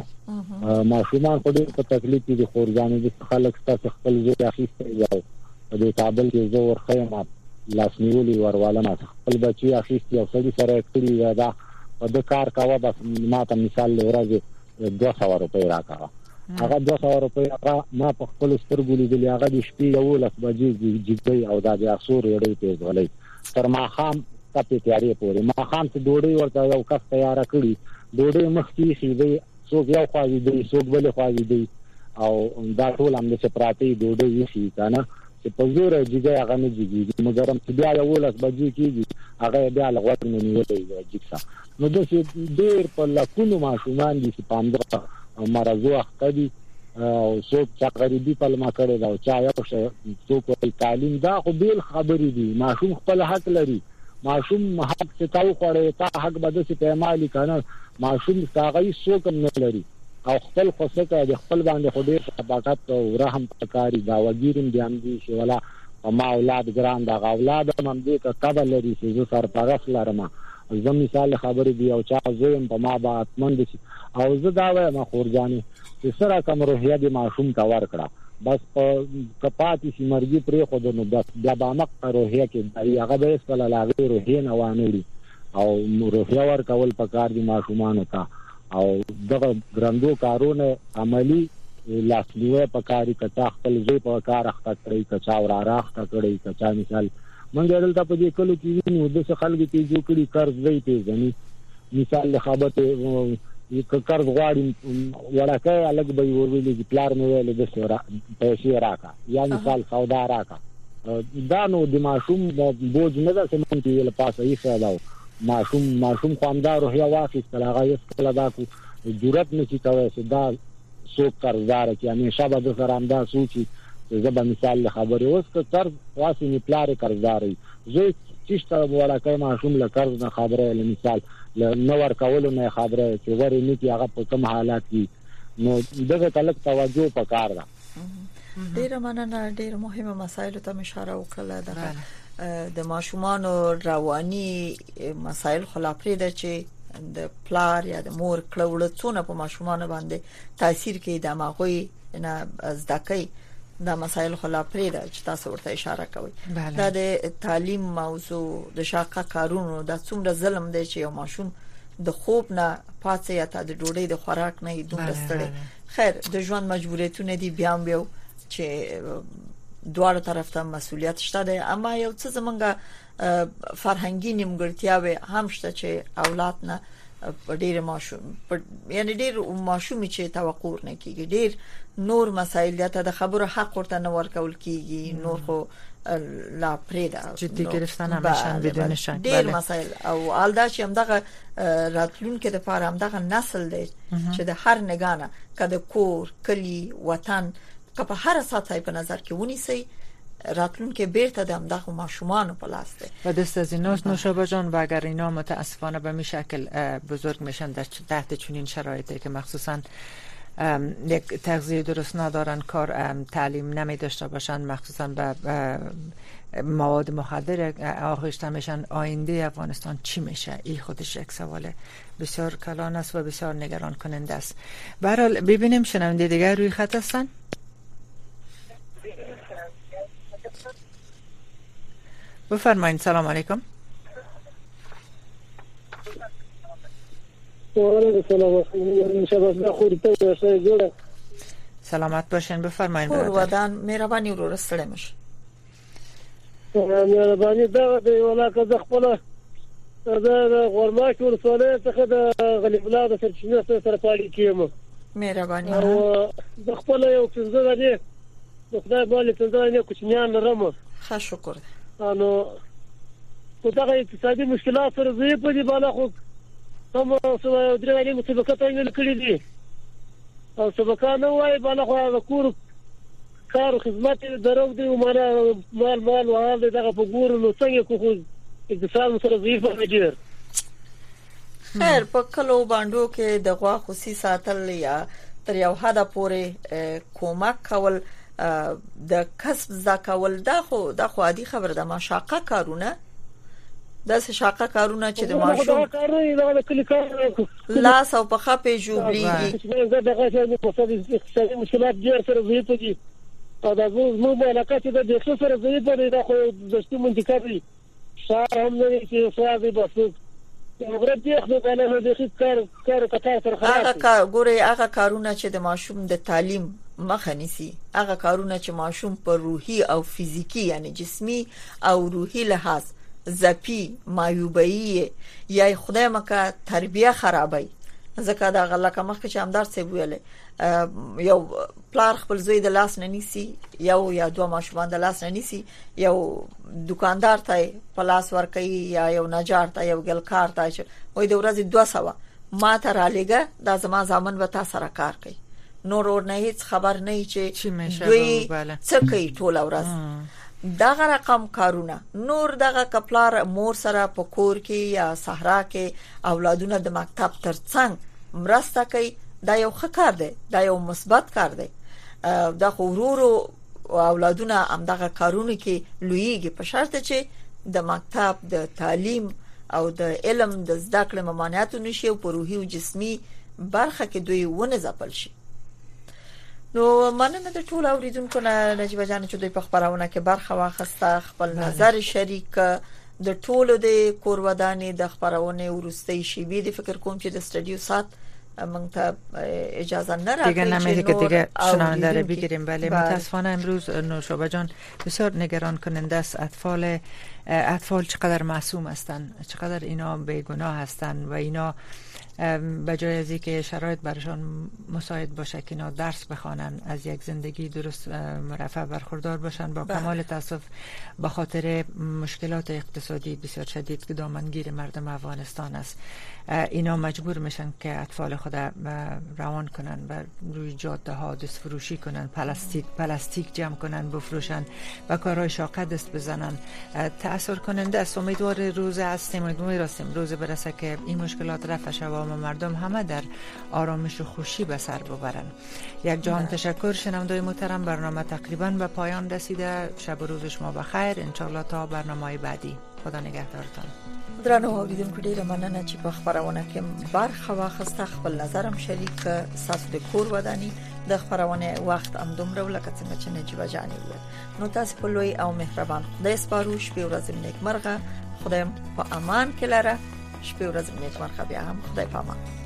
ماشومان په دې په تکلیف دي خورځانې د خلک ستاسو خپل ځای اخیسته یو د کابل کې زور خیمه لاسنیولي ورواله ما خپل بچي اخیستي او سړي سره کړی دا په د کار کاوه بس ما ته مثال لورځي 200 روپۍ راکاوه هغه 200 روپۍ ما په خپل سترګو لیدل هغه د شپې یو لس بجې جګي او د اثور یړې تیز ولې تر ما خام تپې تیارې پورې ما خام ته ډوډۍ ورته یو کس تیار کړی ډوډۍ مخکې شي څوک یو خواږي دی څوک بل خواږي دی او دا ټول هم د سپراتي ډوډۍ شي کنه چې په زور جګه هغه نه جګي مګرم چې بیا یو لس بجې کېږي هغه بیا لغوت نه نیولې جګسا نو د ډېر په لکونو ماشومان دي چې پاندره مرزو اخته او څوک چې غریبي په لمه کړي دا او چا یو څوک تعلیم دا خو بیل خبرې دي ماشوم خپل حق لري ماشوم حق څه تاو خوړې تا حق بده څه پیمالي کنه ماشوم څنګه څوک نه لري او خپل خوسته د خپل باندې خو ډېر طبقات او رحم پکاري دا وګیرم دي هم دي چې ولا ما اولاد ګران دا اولاد هم دې ته قبل لري چې زه سر پرخ لرم زه مثال خبرې دی او چا زویم په ما با اتمن دي او زه دا وایم خورجاني چې سره کوم روحیه دي ماشوم کا ور کړه بس په کپاتي چې مرګي پرې خو د نو بس بیا باندې روحیه کې دی هغه به اسپل لاغي روحیه نه وانه او روحیه ور کول پکار دي ماشومان ته او دغه ګرندو کارونه عملی لاسلیوه پکاري کچا خپل ځای په کار اخته کړی کچا ور راخته کړی کچا مثال مونږ دلته په دې کلو کې وینو د خلکو ته جوړ کړي قرض دی پیژني مثال خبره یک قرض غواړي ورکه الګ به ورولې پلار مې ویل د سره پیسې راکا یا مثال سودا راکا دا نو د ماشوم بوج نه ده چې مونږ یې لپاسه یې خیالو ماشوم خواندار روحیه واخیستل هغه یې کله دا کو جرأت نشي کولای چې دا څوک قرضدار چې همیشه به د سره امدا سوچي زبا مثال خبرې اوس که قرض واسي نه پلار قرضداري زه چې تا ورکه ماشوم له قرض نه خبره مثال نو ور کول نه خبره چې ورې نه کی هغه په کوم حالات کې نو دغه تلک توجه پکار ده ډېر مننه ډېر مهمه مسایل ته اشاره وکړه ده د ماشومان رواني مسایل خلاپري ده چې د پلار یا د مور کړهوړڅونه په ماشومان باندې تاثیر کوي د ماغوي نه زدکې دا مسایل خلاپري ده چې تاسو ورته اشاره کوي دا د تعلیم موضوع د شاقه کارونو د څومره ظلم دی چې یو ماشوم د خوب نه پاتې یا د ډوډۍ د خوراک نه دومره ستړي خیر د ژوند مجبوریتونه دي بیا چې دواړو طرف ته مسؤلیت شته ده اما یو څه زمونږه فرهنګي نیمګړتیاوې هم شته چې اولاد نه ډېر ماشوم یعنی ډېر ماشوم چې توقع نه کیږي ډېر نور مسایل ته د خبرو حق ورته نه ورکول کیږي نور خو لا پرېدا جدي گرفتن همشان بدون شک ډېر مسایل او الدا چې همدغه راتلونکو د پاره همدغه نسل دی چې د هر نگانه کده کور کلی وطن که په هر ساعت په نظر کې ونیسي راتلونکو بیرته د همدغه ماشومان په لاس ده و دست از ایناست نوشابه جان و اگر اینا متاسفانه به می شکل بزرگ میشن در تحت چنین شرایطی که مخصوصا یک تغذیه درست ندارن کار تعلیم نمی داشته باشن مخصوصا به مواد مخدر آغشته میشن آینده افغانستان چی میشه این خودش یک سوال بسیار کلان است و بسیار نگران کننده است به هر حال ببینیم شنونده دیگر روی خط هستن بفرمایید سلام علیکم سلامت باشین بفرمایید ودان مهرباني ورو رسړم شه مهرباني دا د ولاکه د خپل د غورماک ورسوله څخه د غلیب الله د سرچینه سره پالي کېم مهرباني او د خپل یو څنګه دی د خدای باندې څنګه نه کوچنیان لرم ښه شکر انو دا اقتصادي مشکلات سره زی په دې بالا خو کوم څه درې مطابقت یې کړی دي او سبقه نه وای بالا خو کور کار خدمت درو دی مال او حال دغه په ګور نو څنګه کو اقتصاد سره ضعیف راځي خیر په کلو باندې کې د غوا خوسي ساتل یا تر یو حد پورې کومک کول د کسب زکول دا خو عادي خبره ده. مشاقه کارونه د شاقه کارونه چې د ماشوم کارونه د کلی کار لاس او په خپې جوړیږي دغه چې په اقتصادي مشکلات ډېر سره ضعیف دي او دا زموږ علاقه چې د دې سره ضعیف دي دا خو د شتي منطقه دي شهر هم نه چې سوادي بس ورته خو کنه د کار کار سره خلاص هغه کارونه چې د ماشوم د تعلیم مخه نیسي، هغه کارونه چې ماشوم پر روحي او فزیکی یعنی جسمی او روحي لحاظ زپی مایوبئی یا خدای مکه تربیه خرابای. ځکه دا غلکه مخکې چې همدار څه ویل یو پلار خپل زوی د لاس نه نیسی یا دوه ماشومان د لاس نه نیسی، یو دکاندار ته په لاس ورکړي یا یو نجار ته یو ګلکار ته وای د ورځې 200 ما ته را لګه دا زما ځامن به تاسو سره کار کوي، نور اور نه هیڅ خبر نه چې دوی څه کوي ټول ورځ. دغه رقم کارونه نور دغه کپلار مور سره په کور کې یا صحرا کې اولادونه د مکتب ترڅنګ مرسته کوي، دا یو ښه کار دی، دا یو مثبت کار دی. دا خورورو اولادونه هم دغه کارونه کې لویږي په شرط چې د مکتب د تعلیم او د علم د زده کړې ممانعت نشي او په روحي او جسمي برخه کې دوی ونه ځپل شي. نو مننه د ټول اوریدونکو نه نجیبه جان چې دوی په خبرونه کې برخه واخسته، خپل نظر شریک د ټولو د کورودانې د خبرونه ورستۍ شی به د فکر کوم چې د استودیو سات من تا اجازه نراکه دیگه نمیده که دیگه شنونده رو بگیریم. بله متاسفانه امروز نوشابه جان بسیار نگران کننده است. اطفال چقدر معصوم هستند، چقدر اینا بیگناه هستند و اینا به جای از اینکه شرایط برشان مساعد باشه که اینا درس بخوانن، از یک زندگی درست مرفه برخوردار باشن، با کمال تاسف به خاطر مشکلات اقتصادی بسیار شدید که دامنگیر مردم افغانستان است، اینا مجبور میشن که اطفال خود روان کنن و روی جاده ها دست فروشی کنن، پلاستیک جمع کنن بفروشن و کارهای شاقه دست بزنن. تأثیر کننده است. امیدوار روز هستیم، امیدوار روز برسه که این مشکلات رفع شود و مردم همه در آرامش و خوشی به سر ببرن. یک جهان تشکر شنوندگان محترم، برنامه تقریبا به پایان رسیده. شب و روز شما بخیر، انشالله تا برنامه بعدی. خدا نگهدارتان. درنو اوریدونکو ډیره مننه چې په خبرونه کې برخه واخسته، خپل نظرم شریک ساسو د کور ودانی د خبرونه وخت ام دومره ولکه څنګه چې نجیبه جانی ویل. نو تاسو په لوی او مهربان خدای سپارو. شپه ورځ نیک مرغه، خدای په امان کې لره. شپه ورځ نیک مرغه، بیا هم خدای په امان.